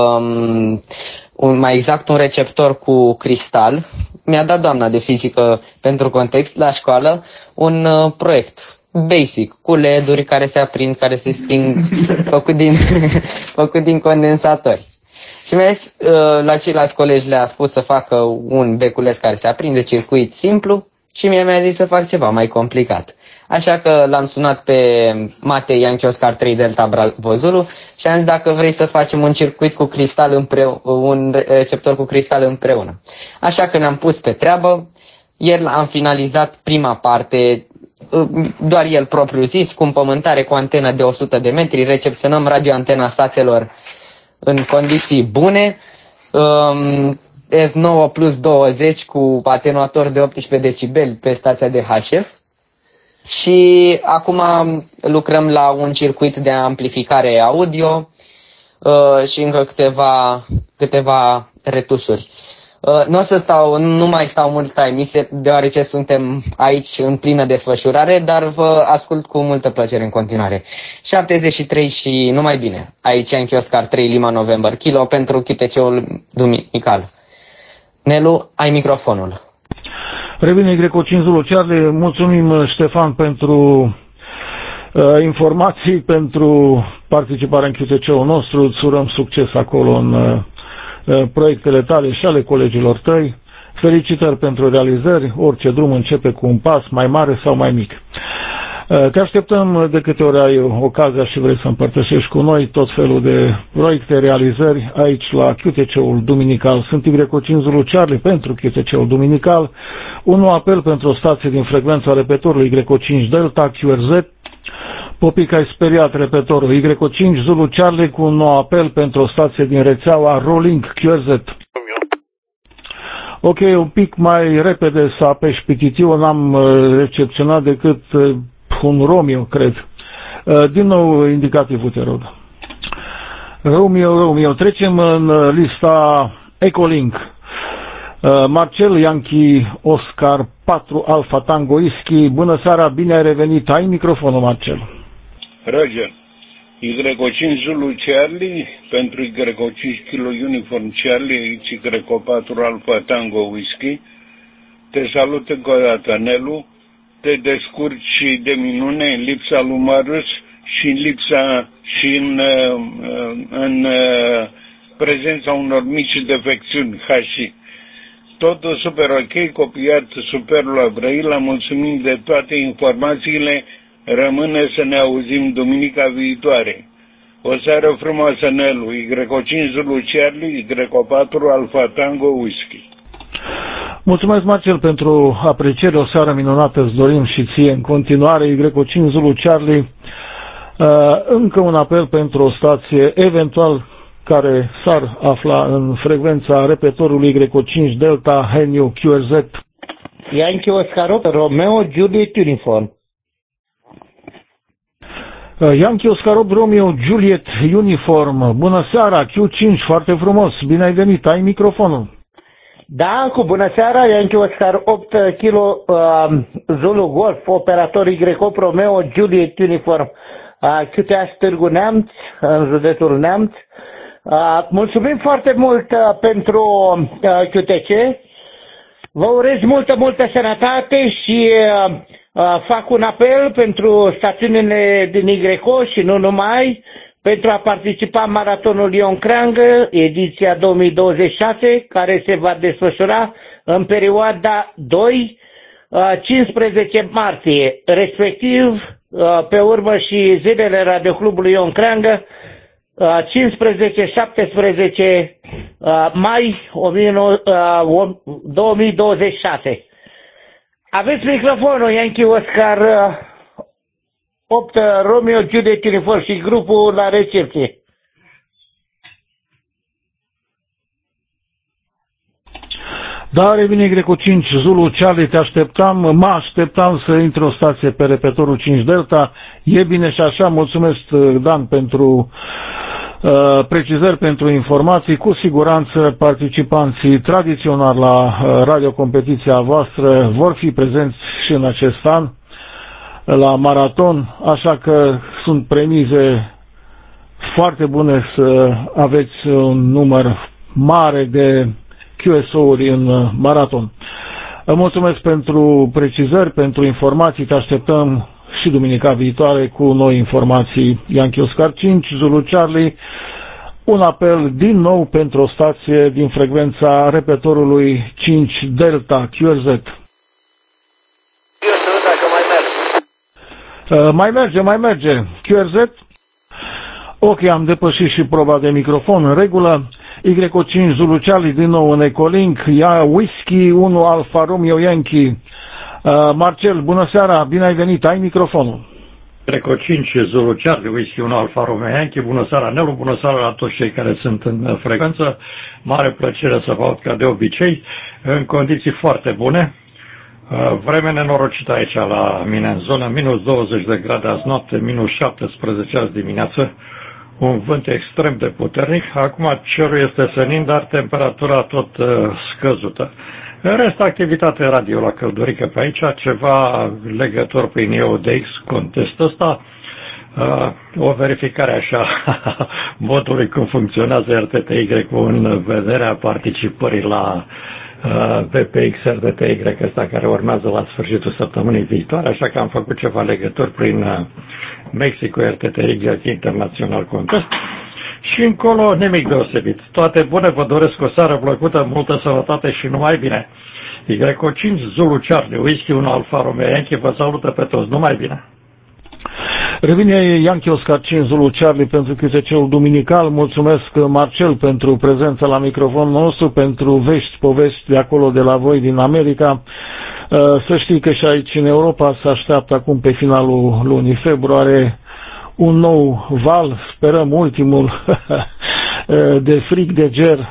mai exact un receptor cu cristal. Mi-a dat doamna de fizică, pentru context, la școală, un proiect basic, cu LED-uri care se aprind, care se sting, făcut din condensatori. Și mi-a zis, la ceilalți colegi le-a spus să facă un beculeț care se aprinde, circuit simplu, și mie mi-a zis să fac ceva mai complicat. Așa că l-am sunat pe Matei Yankee Oscar 3 Delta Bravo Zulu și am zis dacă vrei să facem un circuit cu cristal un receptor cu cristal împreună. Așa că ne-am pus pe treabă. Ieri am finalizat prima parte, doar el propriu zis, cu împământare cu antenă de 100 de metri, recepționăm radioantena statelor în condiții bune, S9 plus 20 cu atenuator de 18 decibeli pe stația de HF și acum lucrăm la un circuit de amplificare audio și încă câteva retusuri. Nu mai stau mult la emisie, deoarece suntem aici în plină desfășurare, dar vă ascult cu multă plăcere în continuare. 73 și numai bine. Aici Yankee Oscar 3 Lima November Kilo pentru QTC-ul duminical. Nelu, ai microfonul. Revine Greco 5 Zulu Charlie, mulțumim Ștefan pentru informații, pentru participarea în QTC-ul nostru, îți urăm succes acolo în proiectele tale și ale colegilor tăi. Felicitări pentru realizări, orice drum începe cu un pas mai mare sau mai mic. Te așteptăm de câte ori ai ocazia și vrei să împărtășești cu noi tot felul de proiecte, realizări aici la QTC-ul duminical. Sunt Greco 5 Zulu Charlie pentru QTC-ul duminical. Un nou apel pentru o stație din frecvența repetorului Greco 5 Delta QRZ. Popica ai speriat repetorul Greco 5 Zulu Charlie cu un nou apel pentru o stație din rețeaua Rolling QRZ. Ok, un pic mai repede să apeși pititiu, n-am recepționat decât un Romeo, cred. Din nou indicativul, te rog. Romeo. Trecem în lista Ecolink. Marcel Yankee Oscar 4 Alpha Tango Whisky. Bună seara, bine ai revenit. Ai microfonul, Marcel. Roger. Greco 5 Zulu Charlie pentru Greco 5 Kilo Uniform Charlie, aici Greco 4 Alpha Tango Whisky. Te salut încă o dată, Nelu. Te descurci de minune în lipsa lui Marius și în prezența unor mici defecțiuni HC. Totul super ok, copiat super la Brăila, mulțumim de toate informațiile, rămâne să ne auzim duminica viitoare. O seară frumoasă, Nelu, Greco 5 Zulu Charlie, Greco 4 Alpha Tango Whisky. Mulțumesc, Marcel, pentru apreciere, o seară minunată îți dorim și ție în continuare, Greco 5 Zulu Charlie. Încă un apel pentru o stație, eventual, care s-ar afla în frecvența repetorului Greco 5 Delta Heniu QRZ. Yankee Oscar 8 Romeo Juliet Uniform. Yankee Oscar 8 Romeo Juliet Uniform. Bună seara, Q5, foarte frumos, bine ai venit, ai microfonul. Da, cu bună seara, Yankee Oscar 8 Kilo Zulu Golf, operator Y8 Romeo Juliet Uniform, QTH Târgu Neamț, în județul Neamț. Mulțumim foarte mult pentru QTC. Vă urez multă sănătate și fac un apel pentru stațiunile din YCO și nu numai, pentru a participa în maratonul Lyon Creangă, ediția 2026, care se va desfășura în perioada 2-15 martie, respectiv pe urmă și zilele Radioclubului Lyon Creangă, 15-17 mai 2026. Aveți microfonul, Yankee Oscar 8 Romeo Juliet Uniform și grupul la recepție. Da, revine Greco 5 Zulu Charlie, mă așteptam să intre o stație pe repetorul 5 Delta. E bine și așa, mulțumesc, Dan, pentru precizări, pentru informații. Cu siguranță participanții tradiționali la radiocompetiția voastră vor fi prezenți și în acest an la maraton, așa că sunt premize foarte bune să aveți un număr mare de QSO-uri în maraton. Mulțumesc pentru precizări, pentru informații, te așteptăm și duminica viitoare cu noi informații. Yankee Oscar 5 Zulu Charlie, un apel din nou pentru o stație din frecvența repetorului 5 Delta QRZ. Mai merge. QRZ? Ok, am depășit și proba de microfon în regulă. Y5 Zulu Charlie din nou în Ecolink. Ia Whisky 1 Alfa Romeo Yankee. Marcel, bună seara, bine ai venit, ai microfonul. Greco 5 Zulu Charlie, Whisky 1 Alfa Romeo Yankee. Bună seara, Nelu, bună seara la toți cei care sunt în frecvență. Mare plăcere să vă aud ca de obicei, în condiții foarte bune. Vreme nenorocită aici la mine în zonă, minus 20 de grade azi noapte, minus 17 azi dimineață, un vânt extrem de puternic. Acum cerul este senin, dar temperatura tot scăzută. În rest, activitate radio la căldurică pe aici, ceva legători prin EODX, contestul ăsta, o verificare așa modului cum funcționează RTTY în vederea participării la VPX RTTY ăsta care urmează la sfârșitul săptămânii viitoare, așa că am făcut ceva legături prin Mexico RTTY Internațional Contest și încolo nimic deosebit. Toate bune, vă doresc o seară plăcută, multă sănătate și numai bine. Y5 Zulu Charlie, Whisky 1 Alfa Romeo Yankee, vă salută pe toți, numai bine. Revine Yankee Oscar 5 Zulu Charlie pentru QTC-ul duminical. Mulțumesc, Marcel, pentru prezența la microfonul nostru, pentru vești, povești de acolo, de la voi, din America. Să știi că și aici în Europa se așteaptă acum pe finalul lunii februarie un nou val, sperăm ultimul, de frig, de ger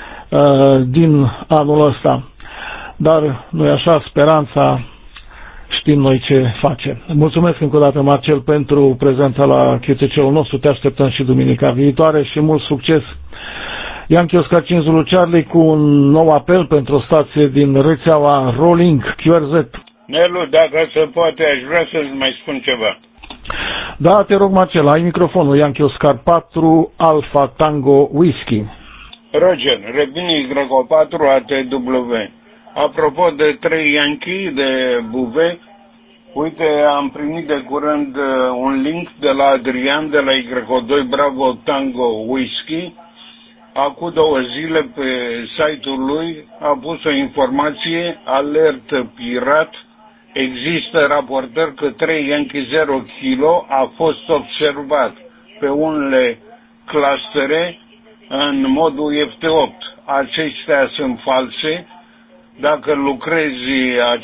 din anul ăsta. Dar nu e așa, speranța, știm noi ce face. Mulțumesc încă o dată, Marcel, pentru prezența la QTC-ul nostru. Te așteptăm și duminica viitoare și mult succes. Yankee Oscar 5 Zulu Charlie cu un nou apel pentru o stație din rețeaua Rolling QRZ. Nelu, dacă se poate, aș vrea să-ți mai spun ceva. Da, te rog, Marcel, ai microfonul. Yankee Oscar 4 Alpha Tango Whisky. Roger, revine Y4 ATW. Apropo de 3 Yankee de buve, uite, am primit de curând un link de la Adrian de la Y2 Bravo Tango Whisky. Acum 2 zile pe site-ul lui a pus o informație, alert pirat. Există raportări că 3 Yankee 0 kg a fost observat pe unele clustere în modul FT8. Acestea sunt false. Dacă lucrezi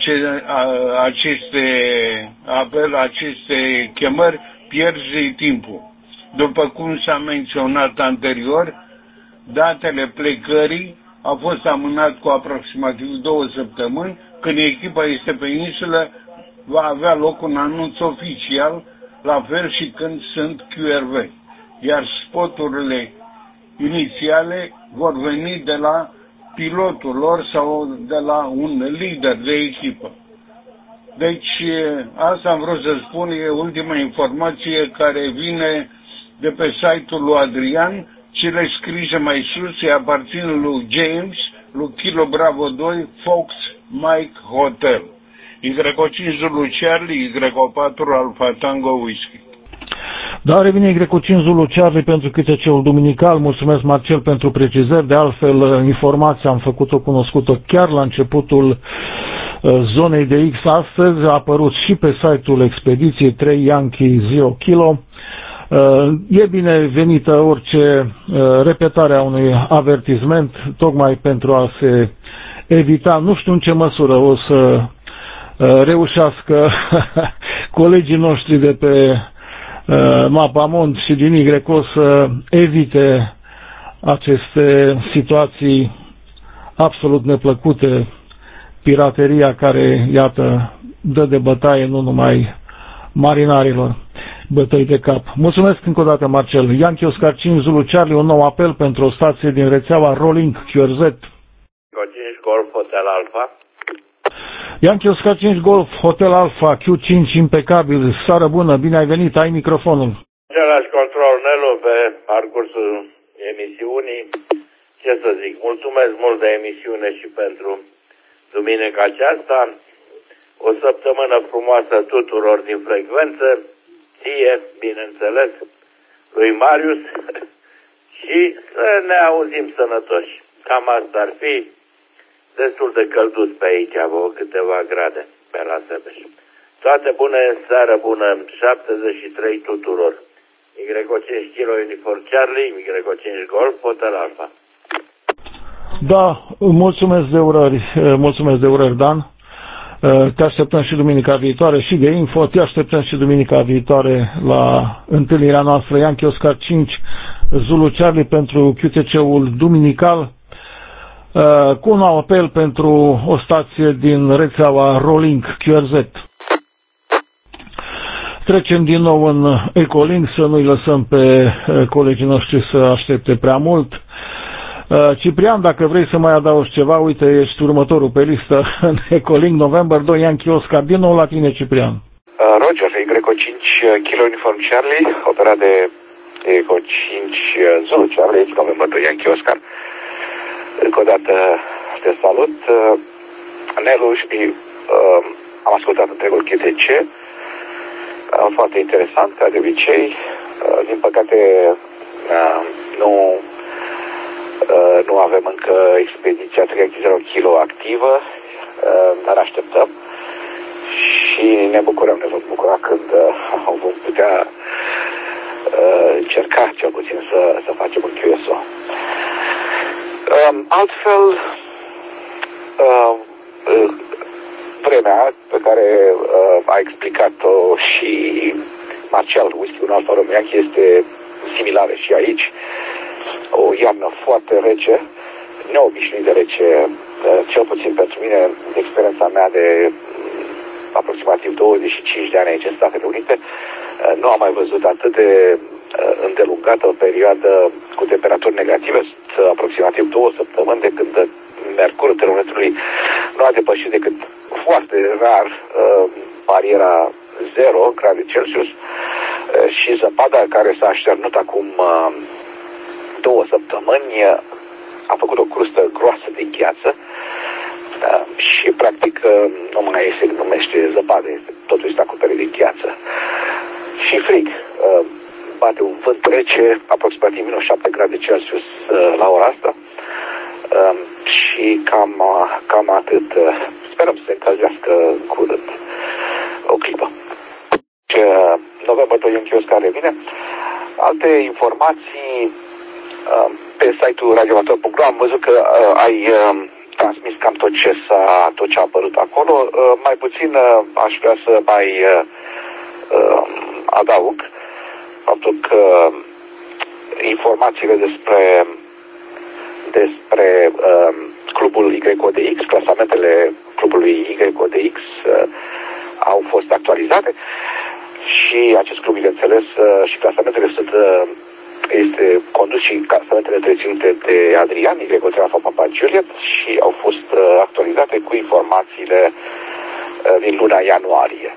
aceste chemări, pierzi timpul. După cum s-a menționat anterior, datele plecării au fost amânat cu aproximativ 2 săptămâni. Când echipa este pe insulă, va avea loc un anunț oficial, la fel și când sunt QRV. Iar spoturile inițiale vor veni de la pilotul lor sau de la un lider de echipă. Deci, asta am vrut să spun, e ultima informație care vine de pe site-ul lui Adrian. Cele scrise mai sus îi aparțin lui James, lui Kilo Bravo 2, Fox, Mike Hotel. Y5 Zulu Charlie, Y4 Alpha Tango Whisky. Da, revine Y5 Zulu Charlie pentru QTC-ul duminical. Mulțumesc, Marcel, pentru precizări. De altfel, informația am făcut-o cunoscută chiar la începutul zonei de X astăzi. A apărut și pe site-ul expediției 3 Yankee 0 kg. E binevenită orice repetare a unui avertisment, tocmai pentru a se evita, nu știu în ce măsură o să reușească colegii noștri de pe Mapamond și din YO să evite aceste situații absolut neplăcute, pirateria care, iată, dă de bătaie nu numai marinarilor, bătăi de cap. Mulțumesc încă o dată, Marcel. Yankee Oscar 5 Zulu Charlie, un nou apel pentru o stație din rețeaua Rolling QRZ. 5 Golf Hotel Alpha. Yankee Oscar 5 Golf Hotel Alpha, Q5 impecabil. Seară bună, bine ai venit, ai microfonul. Același control, Nelu, pe parcursul emisiunii. Ce să zic, mulțumesc mult de emisiune și pentru duminica aceasta. O săptămână frumoasă tuturor din frecvență, ție, bineînțeles, lui Marius și să ne auzim sănătoși. Cam asta ar fi, destul de călduț pe aici, avea câteva grade pe la Sebeș. Toate bune, seară bună, 73 tuturor. Y5 Kilo Uniform Charlie, Y5 Golf, Hotel Alpha. Da, mulțumesc de urări, Dan. Te așteptăm și duminica viitoare și de info, te așteptăm și duminica viitoare la întâlnirea noastră Yankee Oscar 5 Zulu Charlie pentru QTC-ul duminical, cu un apel pentru o stație din rețeaua Rolling QRZ. Trecem din nou în Ecolink, să nu-i lăsăm pe colegii noștri să aștepte prea mult. Ciprian, dacă vrei să mai adaugi ceva, uite, ești următorul pe listă în Ecolink, November 2, Yankee Oscar. Din nou la tine, Ciprian. Roger, Y5 Kilo Uniform Charlie, operat de Y5 Zulu Charlie, November 2, Yankee Oscar. Încă o dată te salut. Nelu, și am ascultat întregul QTC. Foarte interesant, ca de obicei. Din păcate, nu avem încă expediția 3 kilo activă, dar așteptăm și ne bucurăm, ne vom bucura când vom putea încerca cel puțin să facem un QSO. Altfel, vremea pe care a explicat-o și Marcel Whisky, un Alfa Romeo Yankee, este similară și aici. O iarnă foarte rece, neobișnuit de rece, cel puțin pentru mine, experiența mea de aproximativ 25 de ani aici în Statele Unite, nu am mai văzut atât de îndelungată o perioadă cu temperaturi negative, aproximativ 2 săptămâni, de când mercurul termometrului nu a depășit decât foarte rar bariera 0 grade Celsius și zăpada care s-a așternut acum 2 săptămâni a făcut o crustă groasă de gheață și practic nu mai se numește zăpadă, totul este acoperit de gheață. Și frig, bate un vânt rece, aproximativ minus 7 grade Celsius la ora asta și cam atât. Sperăm să se încălzească curând. O clipă. November 2 Yankee Oscar revine. Alte informații pe site-ul radioamator.ro am văzut că ai transmis cam tot ce a apărut acolo. Mai puțin aș vrea să mai adaug faptul că informațiile despre clubul YODX, clasamentele clubului YODX au fost actualizate și acest club, bineînțeles, și clasamentele este condus și clasamentele întreținute de Adrian, Y3 Papa Juliet, și au fost actualizate cu informațiile din luna ianuarie.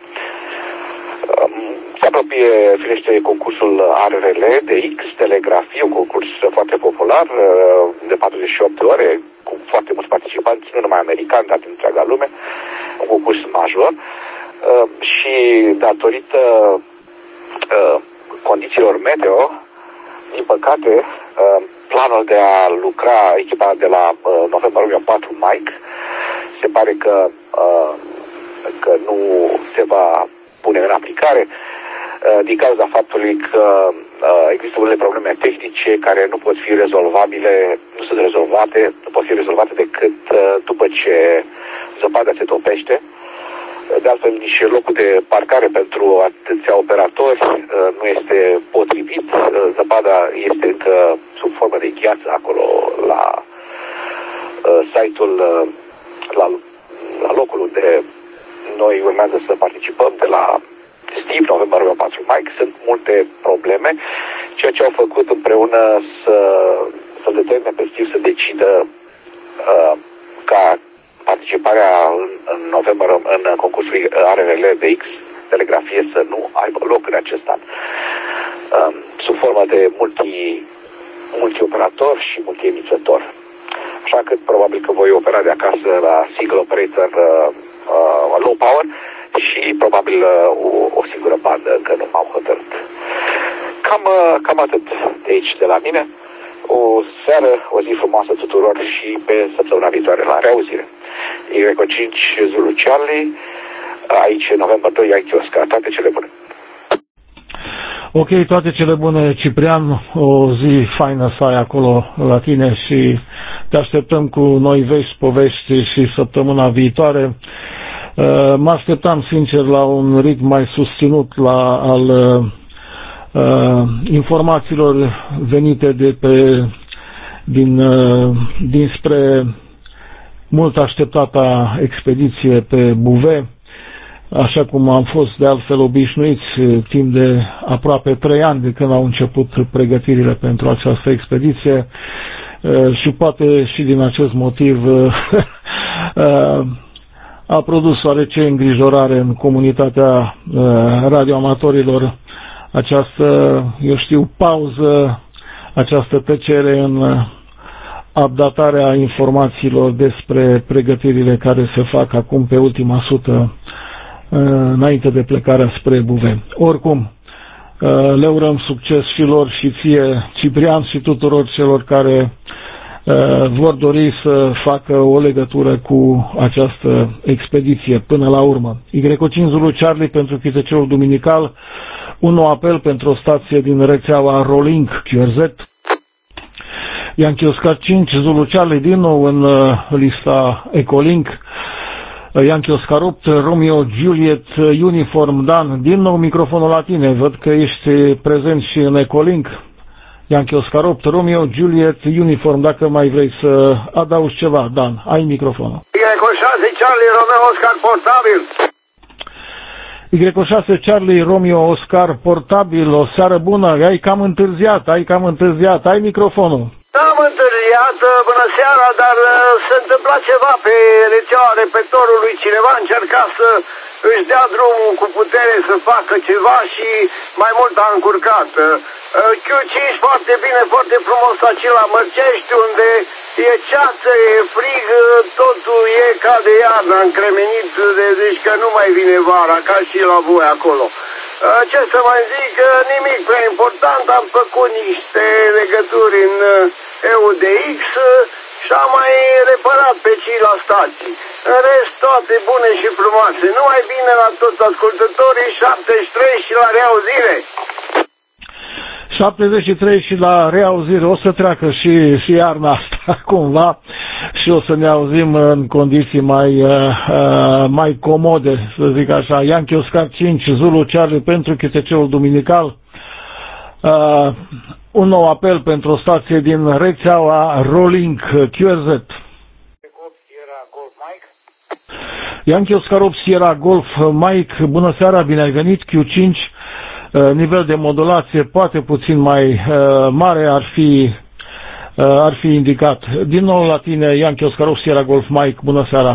Se apropie, firește, concursul ARRL de X, telegrafie, un concurs foarte popular, de 48 de ore, cu foarte mulți participanți, nu numai americani, dar din întreaga lume, un concurs major și datorită condițiilor meteo, din păcate, planul de a lucra echipa de la November Romeo 4 Mike se pare că nu se va pune în aplicare din cauza faptului că există unele probleme tehnice care nu pot fi rezolvabile, nu sunt rezolvate, nu pot fi rezolvate decât după ce zăpada se topește. De altfel, nici locul de parcare pentru atâția operatori nu este potrivit. Zăpada este încă sub formă de gheață acolo la site-ul, la locul unde noi urmează să participăm, de la Steve, November Romeo 4 Mike. Sunt multe probleme, ceea ce au făcut împreună să determine pe Steve să decidă ca participarea în novembrie în concursul ARRL VX telegrafie să nu aibă loc în acest an. Sub formă de multi-operator și multi-emițător. Așa că probabil că voi opera de acasă la single operator low power și probabil o singură bandă, încă nu m-am hotărât. Cam atât de aici de la mine. O seară, o zi frumoasă tuturor și pe săptămâna viitoare la reauzire. Y5 Zulu Charlie, aici November 2, Yankee Oscar. Toate cele bune. Ok, toate cele bune, Ciprian, o zi faină să ai acolo la tine și te așteptăm cu noi vești, povești și săptămâna viitoare. Mă așteptam sincer la un ritm mai susținut al informațiilor venite dinspre mult așteptata expediție pe Bouvet, așa cum am fost de altfel obișnuiți timp de aproape 3 ani de când au început pregătirile pentru această expediție și poate și din acest motiv a produs oarece îngrijorare în comunitatea radioamatorilor această, pauză, această tăcere în updatarea informațiilor despre pregătirile care se fac acum pe ultima sută înainte de plecarea spre Bouvet. Oricum, le urăm succes și lor și ție, Ciprian, și tuturor celor care vor dori să facă o legătură cu această expediție până la urmă. Y5 Zulu Charlie pentru QTC-ul duminical, un nou apel pentru o stație din rețeaua Rolink QRZ. Yankee Oscar 5 Zulu Charlie din nou în lista Ecolink. Yankee Oscar 8 Romeo Juliet Uniform Dan, din nou microfonul la tine, văd că ești prezent și în Ecolink. Yankee Oscar 8 Romeo Juliet Uniform, dacă mai vrei să adaugi ceva, Dan, ai microfonul. Y6 Charlie Romeo Oscar portabil. Y6 Charlie Romeo Oscar portabil, o seară bună, ai cam întârziat, ai microfonul. Am întârziat, bună seara, dar s-a întâmplat ceva pe rețeaua repertorului, cineva încerca să își dea drumul cu putere să facă ceva și mai mult a încurcat. Q5 foarte bine, foarte frumos aici la Mărcești, unde e ceață, e frig, totul e ca de iarnă, încremenit, deci că nu mai vine vara, ca și la voi acolo. Ce să mai zic, nimic prea important, am făcut niște legături în EUDX și am mai reparat pe cei la stații. În rest, toate bune și frumoase. Numai bine la toți ascultătorii, 73 și la reauzire! 73 și la reauzire, o să treacă și iarna asta cumva și o să ne auzim în condiții mai comode, să zic așa. Yankee Oscar 5 Zulu Charlie pentru QTC-ul duminical, un nou apel pentru o stație din rețeaua Rolink QRZ. Yankee Oscar 8 Sierra Golf Mike, bună seara, bine ai venit. Q5, nivel de modulație poate puțin mai mare ar fi indicat. Din nou la tine, Yankee Oscar 8 Sierra Golf Mike, bună seara.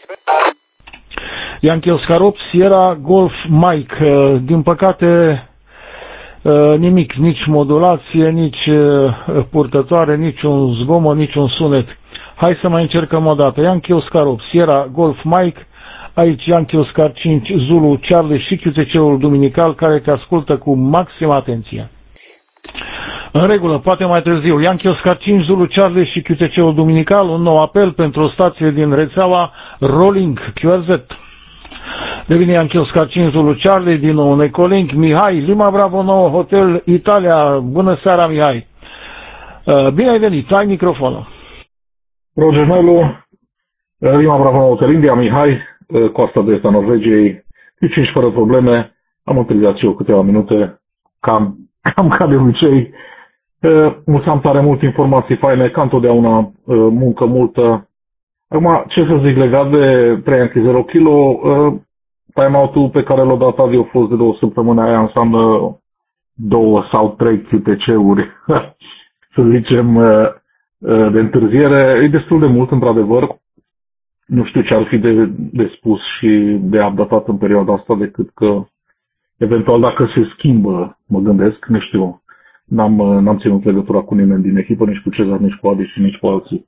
Yankee Oscar 8 Sierra Golf Mike, din păcate nimic, nici modulație, nici purtătoare, nici un zgomot, nici un sunet. Hai să mai încercăm o dată. Yankee Oscar 8 Sierra Golf Mike, aici Yankee Oscar 5 Zulu Charlie și QTC-ul duminical care te ascultă cu maximă atenție. În regulă, poate mai târziu. Yankee Oscar 5 Zulu Charlie și QTC-ul duminical, un nou apel pentru o stație din rețeaua Rolling QRZ. Devine Yankee Oscar 5 Zulu Charlie, din nou un Ecolink. Mihai, Lima Bravo 9 Hotel Italia. Bună seara, Mihai. Bine ai venit, ai microfonul. Roger Melu, Lima Bravo 9 Hotel India, Mihai, coasta de est a Norvegiei. Q5 fără probleme. Am întârziat și eu câteva minute, cam ca de obicei. Mulțumim tare mult, informații faine, ca întotdeauna, muncă multă. Acum, ce să zic legat de 3 Yankee 0 kg, time-out-ul pe care l-a dat Adi a fost de 2 săptămâni, aia înseamnă 2 sau 3 QTC-uri, să zicem, de întârziere. E destul de mult, într-adevăr. Nu știu ce ar fi de spus și de updatat în perioada asta, decât că eventual dacă se schimbă, mă gândesc, nu știu, n-am ținut legătura cu nimeni din echipă, nici cu Cezar, nici cu Adi și nici cu alții.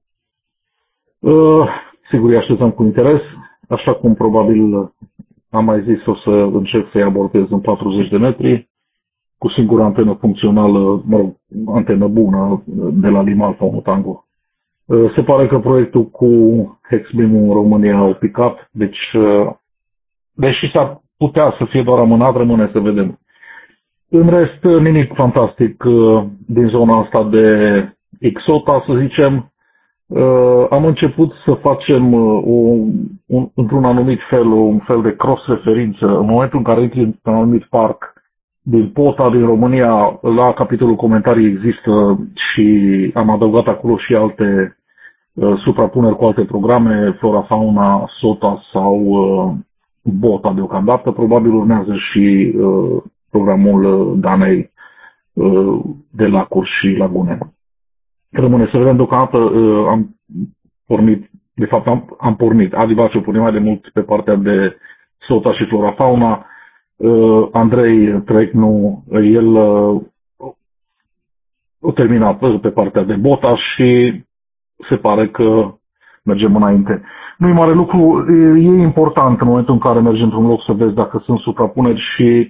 Sigur, îi așteptăm cu interes, așa cum probabil am mai zis, o să încerc să-i abordez în 40 de metri, cu singură antenă funcțională, antenă bună, de la Lima Alfa 1 Tango. Se pare că proiectul cu Hexbeam în România au picat, deci deși s-ar putea să fie doar amânat, rămâne să vedem. În rest, nimic fantastic din zona asta de Exota, să zicem. Am început să facem într-un anumit fel, un fel de cross-referință. În momentul în care intri într-un anumit parc din POTA din România, la capitolul comentarii există și am adăugat acolo și alte suprapuneri cu alte programe, Flora, Fauna, SOTA sau BOTA deocamdată. Probabil urmează și programul Danei de lacuri și lagune. Rămâne să vedem, deocamdată am pornit, de fapt am pornit, Adi Baciu pornit mai de mult pe partea de SOTA și Flora Fauna, Andrei Trecnu, el a terminat pe partea de BOTA și se pare că mergem înainte. Nu e mare lucru, e important în momentul în care mergi într-un loc să vezi dacă sunt suprapuneri și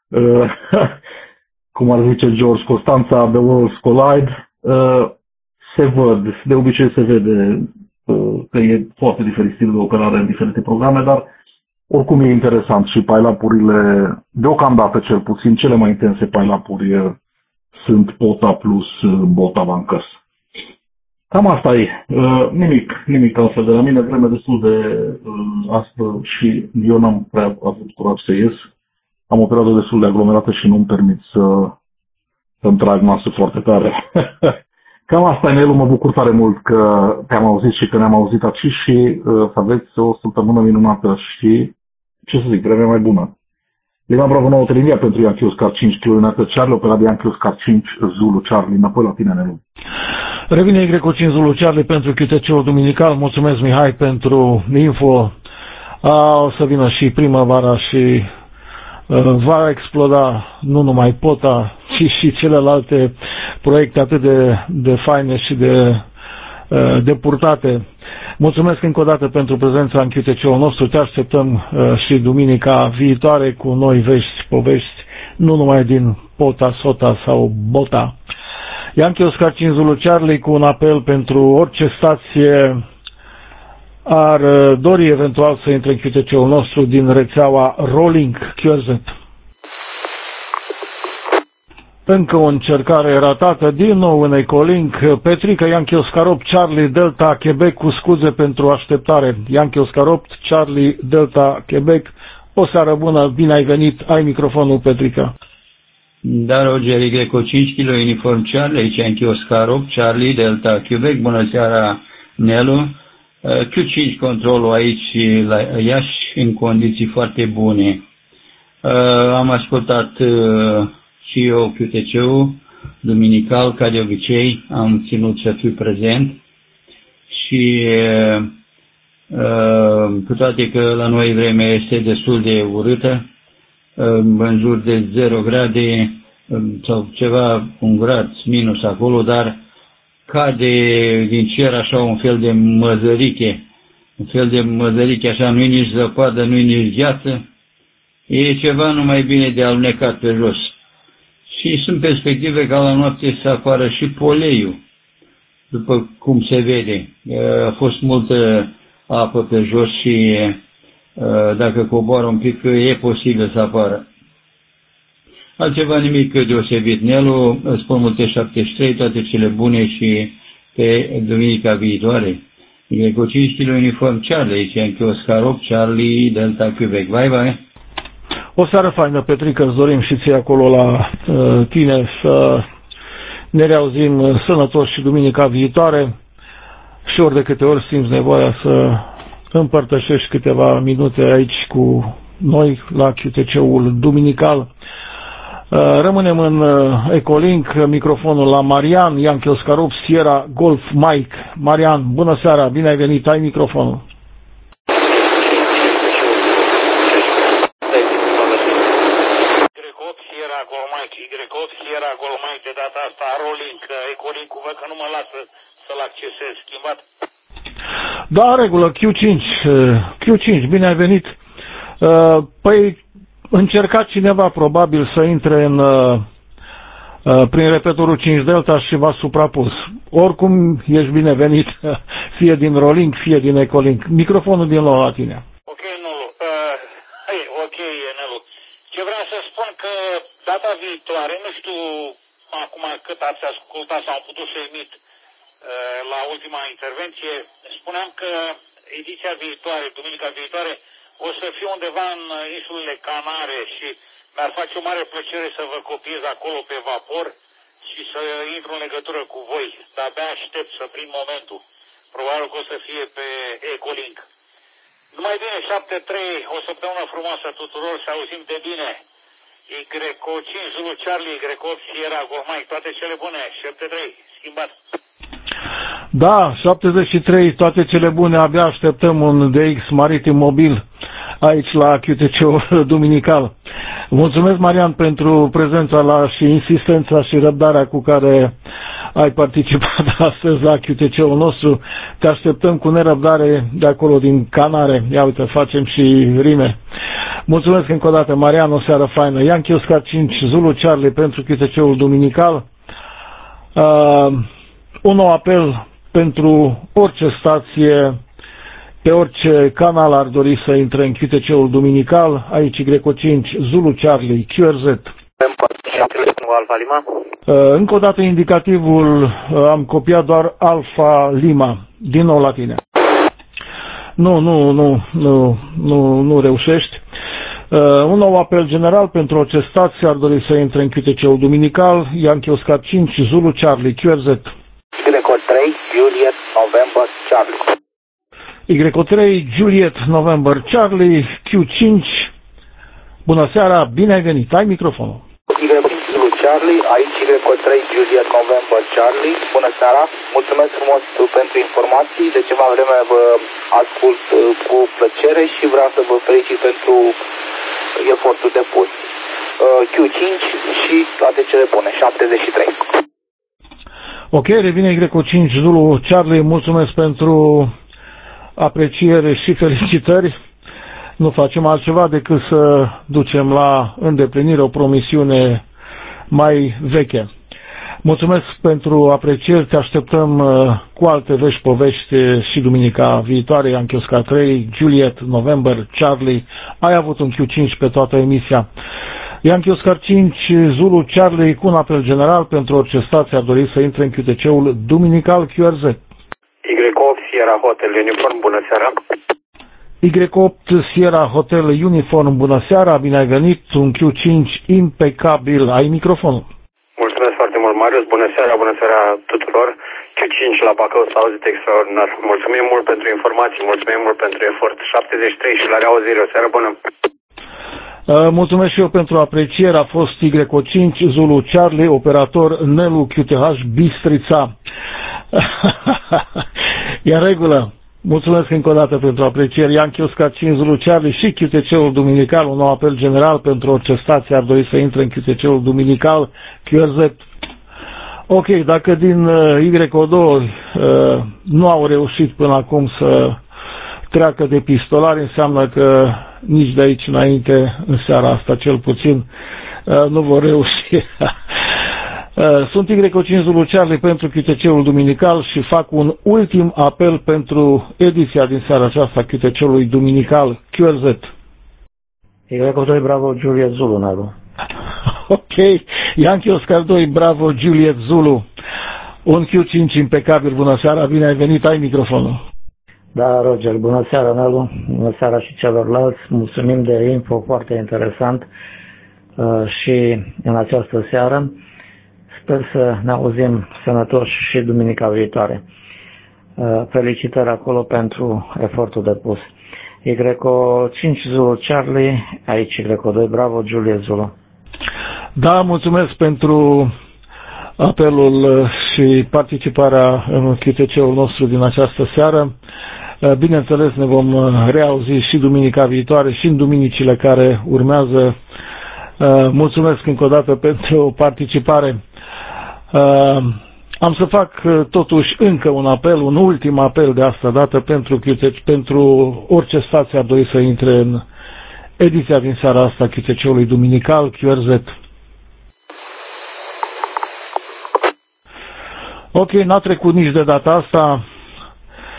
cum ar zice George Costanța, The Worlds Collide, se văd, de obicei se vede că e foarte diferit stilul de operare în diferite programe, dar oricum e interesant și pile-up-urile, deocamdată cel puțin, cele mai intense pile-up-uri sunt POTA plus BOTA Bancas. Cam asta e. Nimic altfel de la mine, vreme destul de aspră și eu n-am prea avut curaj să ies. Am o perioadă destul de aglomerată și nu-mi permit să-mi trag nasul foarte tare. Cam asta e, Nelu, mă bucur tare mult că te-am auzit și că ne-am auzit aici și să aveți o săptămână minunată și, ce să zic, vremea mai bună. Lima Bravo 9 Telindia pentru Yankee Oscar 5 Kilo United Charlie, operat de Yankee Oscar 5 Zulu Charlie. Înapoi la tine, Nelu. Revine Greco 5 Zulu Charlie pentru QTC-ul duminical. Mulțumesc, Mihai, pentru info. O să vină și primăvara și va exploda nu numai POTA, ci și celelalte proiecte atât de faine și de purtate. Mulțumesc încă o dată pentru prezența în QTC-ul nostru. Te așteptăm și duminica viitoare cu noi vești, povești, nu numai din POTA, SOTA sau BOTA. Yankee Oscar 5 Zulu Charlie cu un apel pentru orice stație ar dori eventual să intre în QTC-ul nostru din rețeaua Rolling QRZ. Încă o încercare ratată, din nou în Ecolink. Petrica Yankee Oscar 8 Charlie Delta Quebec, cu scuze pentru așteptare. Yankee Oscar 8 Charlie Delta Quebec. O seară bună, bine ai venit, ai microfonul, Petrica. Da, Roger, Greco 5 kg uniform Charlie, aici Yankee Oscar 8 Charlie Delta Quebec. Bună seara, Nelu. Q5 controlul aici la Iași în condiții foarte bune. Am ascultat și eu QTC-ul duminical, ca de obicei, am ținut să fiu prezent și cu toate că la noi vremea este destul de urâtă, în jur de 0 grade sau ceva, 1 grad minus acolo, dar cade din cer așa un fel de măzăriche, așa, nu-i nici zăpadă, nu-i nici gheață, e ceva numai bine de alunecat pe jos. Și sunt perspective ca la noapte să apară și poleiul, după cum se vede. A fost multă apă pe jos și dacă coboară un pic, e posibil să apară. Altceva nimic deosebit. Nelu, îți spun multe 73, toate cele bune și pe duminica viitoare. Greco 5 kg uniform Charlie, aici Yankee Oscar 8 Charlie Delta Quebec. Bye, bye! O seară faină, Petrică, îți dorim și ție acolo la tine să ne reauzim sănătoși și duminica viitoare și ori de câte ori simți nevoia să împărtășești câteva minute aici cu noi la QTC-ul duminical. Rămânem în Ecolink, microfonul la Marian, Yankee Oscar 8 Sierra Golf Mike. Marian, bună seara, bine ai venit, ai microfonul. Sierra Golf Mike, de data asta Rolling, Ecolink-ul văd că nu mă lasă să-l accesez, schimbat. Da, regulă, Q5, bine ai venit. Păi, încerca cineva probabil să intre prin repetorul 5 Delta și v-a suprapus. Oricum, ești binevenit, fie din Rolling, fie din Ecolink. Microfonul din nou la tine. Ok, nu, Ce vreau să spun că data viitoare, nu știu acum cât ați ascultat sau am putut să emit la ultima intervenție, spuneam că ediția viitoare, duminica viitoare, o să fiu undeva în insulele Canare și mi-ar face o mare plăcere să vă copiez acolo pe vapor și să intru în legătură cu voi. Dar abia aștept să prind momentul. Probabil că o să fie pe Ecolink. Numai bine, 7-3, o săptămână frumoasă tuturor, să auzim de bine. Greco 5 Zulu Charlie, Greco 8 Sierra Golf Mike, toate cele bune, 7-3, schimbat. Da, 73, toate cele bune, abia așteptăm un DX maritim mobil aici la QTC-ul duminical. Mulțumesc, Marian, pentru prezența și insistența și răbdarea cu care ai participat astăzi la QTC-ul nostru. Te așteptăm cu nerăbdare de acolo din Canare. Ia uite, facem și rime. Mulțumesc încă o dată, Marian, o seară faină. Yankee Oscar 5 Zulu Charlie pentru QTC-ul duminical. Un nou apel pentru orice stație, pe orice canal ar dori să intre în QTC-ul duminical. Aici Greco 5 Zulu Charlie QRZ. Alfa Lima. Încă o dată indicativul, am copiat doar Alfa Lima, din nou la tine. Nu reușești. Un nou apel general pentru orice stație ar dori să intre în QTC-ul duminical. Yankee Oscar 5 Zulu Charlie QRZ. Greco 3 Juliet November Charlie. Y3 Juliet November Charlie Q5. Bună seara, bine ai venit, ai microfonul. Zulu Charlie, aici Y3 Juliet November Charlie. Bună seara, mulțumesc frumos pentru informații. De ceva vreme vă ascult cu plăcere și vreau să vă felicit pentru efortul depus. Q5 și toate cele bune, 73. Ok, revine Y5 Zulu Charlie, mulțumesc pentru apreciere și felicitări. Nu facem altceva decât să ducem la îndeplinire o promisiune mai veche. Mulțumesc pentru aprecieri, te așteptăm cu alte vești, povești și duminica viitoare. Yankee Oscar 3, Juliet, November, Charlie. Ai avut un Q5 pe toată emisia. Yankee Oscar 5, Zulu Charlie, cu un apel general pentru orice stație ar dori să intre în QTC-ul duminical QRZ. Y8 Sierra Hotel Uniform, bună seara. Y8 Sierra Hotel Uniform, bună seara, bine ai venit, un Q5 impecabil, ai microfonul. Mulțumesc foarte mult, Marius, bună seara tuturor. Q5 la Bacău s-a auzit extraordinar. Mulțumim mult pentru informații, mulțumim mult pentru efort. 73 și la reauzire, o seară bună. Mulțumesc și eu pentru apreciere, a fost Y5 Zulu Charlie, operator Nelu QTH Bistrița. E în regulă. Mulțumesc încă o dată pentru apreciere. Yankee Oscar 5 Zulu Charlie și QTC-ul duminical, un nou apel general pentru orice stație ar dori să intre în QTC-ul duminical QRZ. Ok, dacă din Y2 nu au reușit până acum să treacă de pistolari, înseamnă că nici de aici înainte, în seara asta cel puțin, nu vor reuși. Sunt Y5 Zulu Charlie pentru QTC-ul duminical și fac un ultim apel pentru ediția din seara aceasta QTC-ului duminical QRZ. Y2 Bravo Juliet Zulu, Naru. Ok, Yankee Oscar 2 Bravo Juliet Zulu. Un Q5 impecabil, bună seara, bine ai venit, ai microfonul. Da, Roger, bună seara, Nelu, bună seara și celorlalți, mulțumim de info foarte interesant și în această seară. Sper să ne auzim sănătoși și duminica viitoare. Felicitări acolo pentru efortul depus. Y5 Zulu Charlie, aici Y2 Bravo Juliet Zulu. Da, mulțumesc pentru apelul și participarea în QTC-ul nostru din această seară. Bineînțeles, ne vom reauzi și duminica viitoare și în duminicile care urmează. Mulțumesc încă o dată pentru participare. Am să fac totuși încă un apel, un ultim apel de asta dată pentru orice stație ar dori să intre în ediția din seara asta QTC-ului duminical QRZ. Ok, n-a trecut nici de data asta.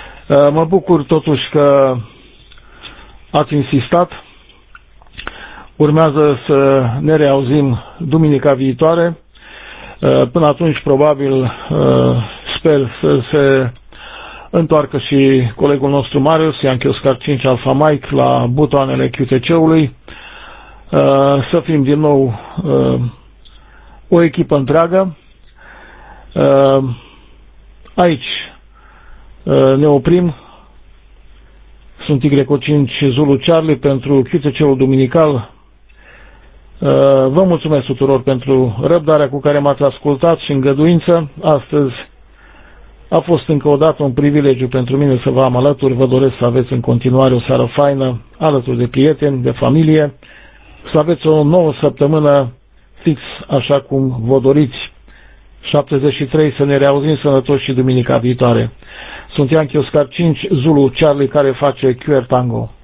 Mă bucur totuși că ați insistat. Urmează să ne reauzim duminica viitoare. Până atunci, probabil, sper să se întoarcă și colegul nostru Marius, Yankee Oscar 5 Alpha Mike, la butoanele QTC-ului. Să fim din nou o echipă întreagă. Aici ne oprim. Sunt Y5 Zulu Charlie pentru QTC-ul duminical. Vă mulțumesc tuturor pentru răbdarea cu care m-ați ascultat și îngăduință. Astăzi a fost încă o dată un privilegiu pentru mine să vă am alături. Vă doresc să aveți în continuare o seară faină, alături de prieteni, de familie, să aveți o nouă săptămână fix așa cum vă doriți. 73, să ne reauzim sănătoși și duminica viitoare. Sunt Yankee Oscar 5 Zulu Charlie, care face QR Tango.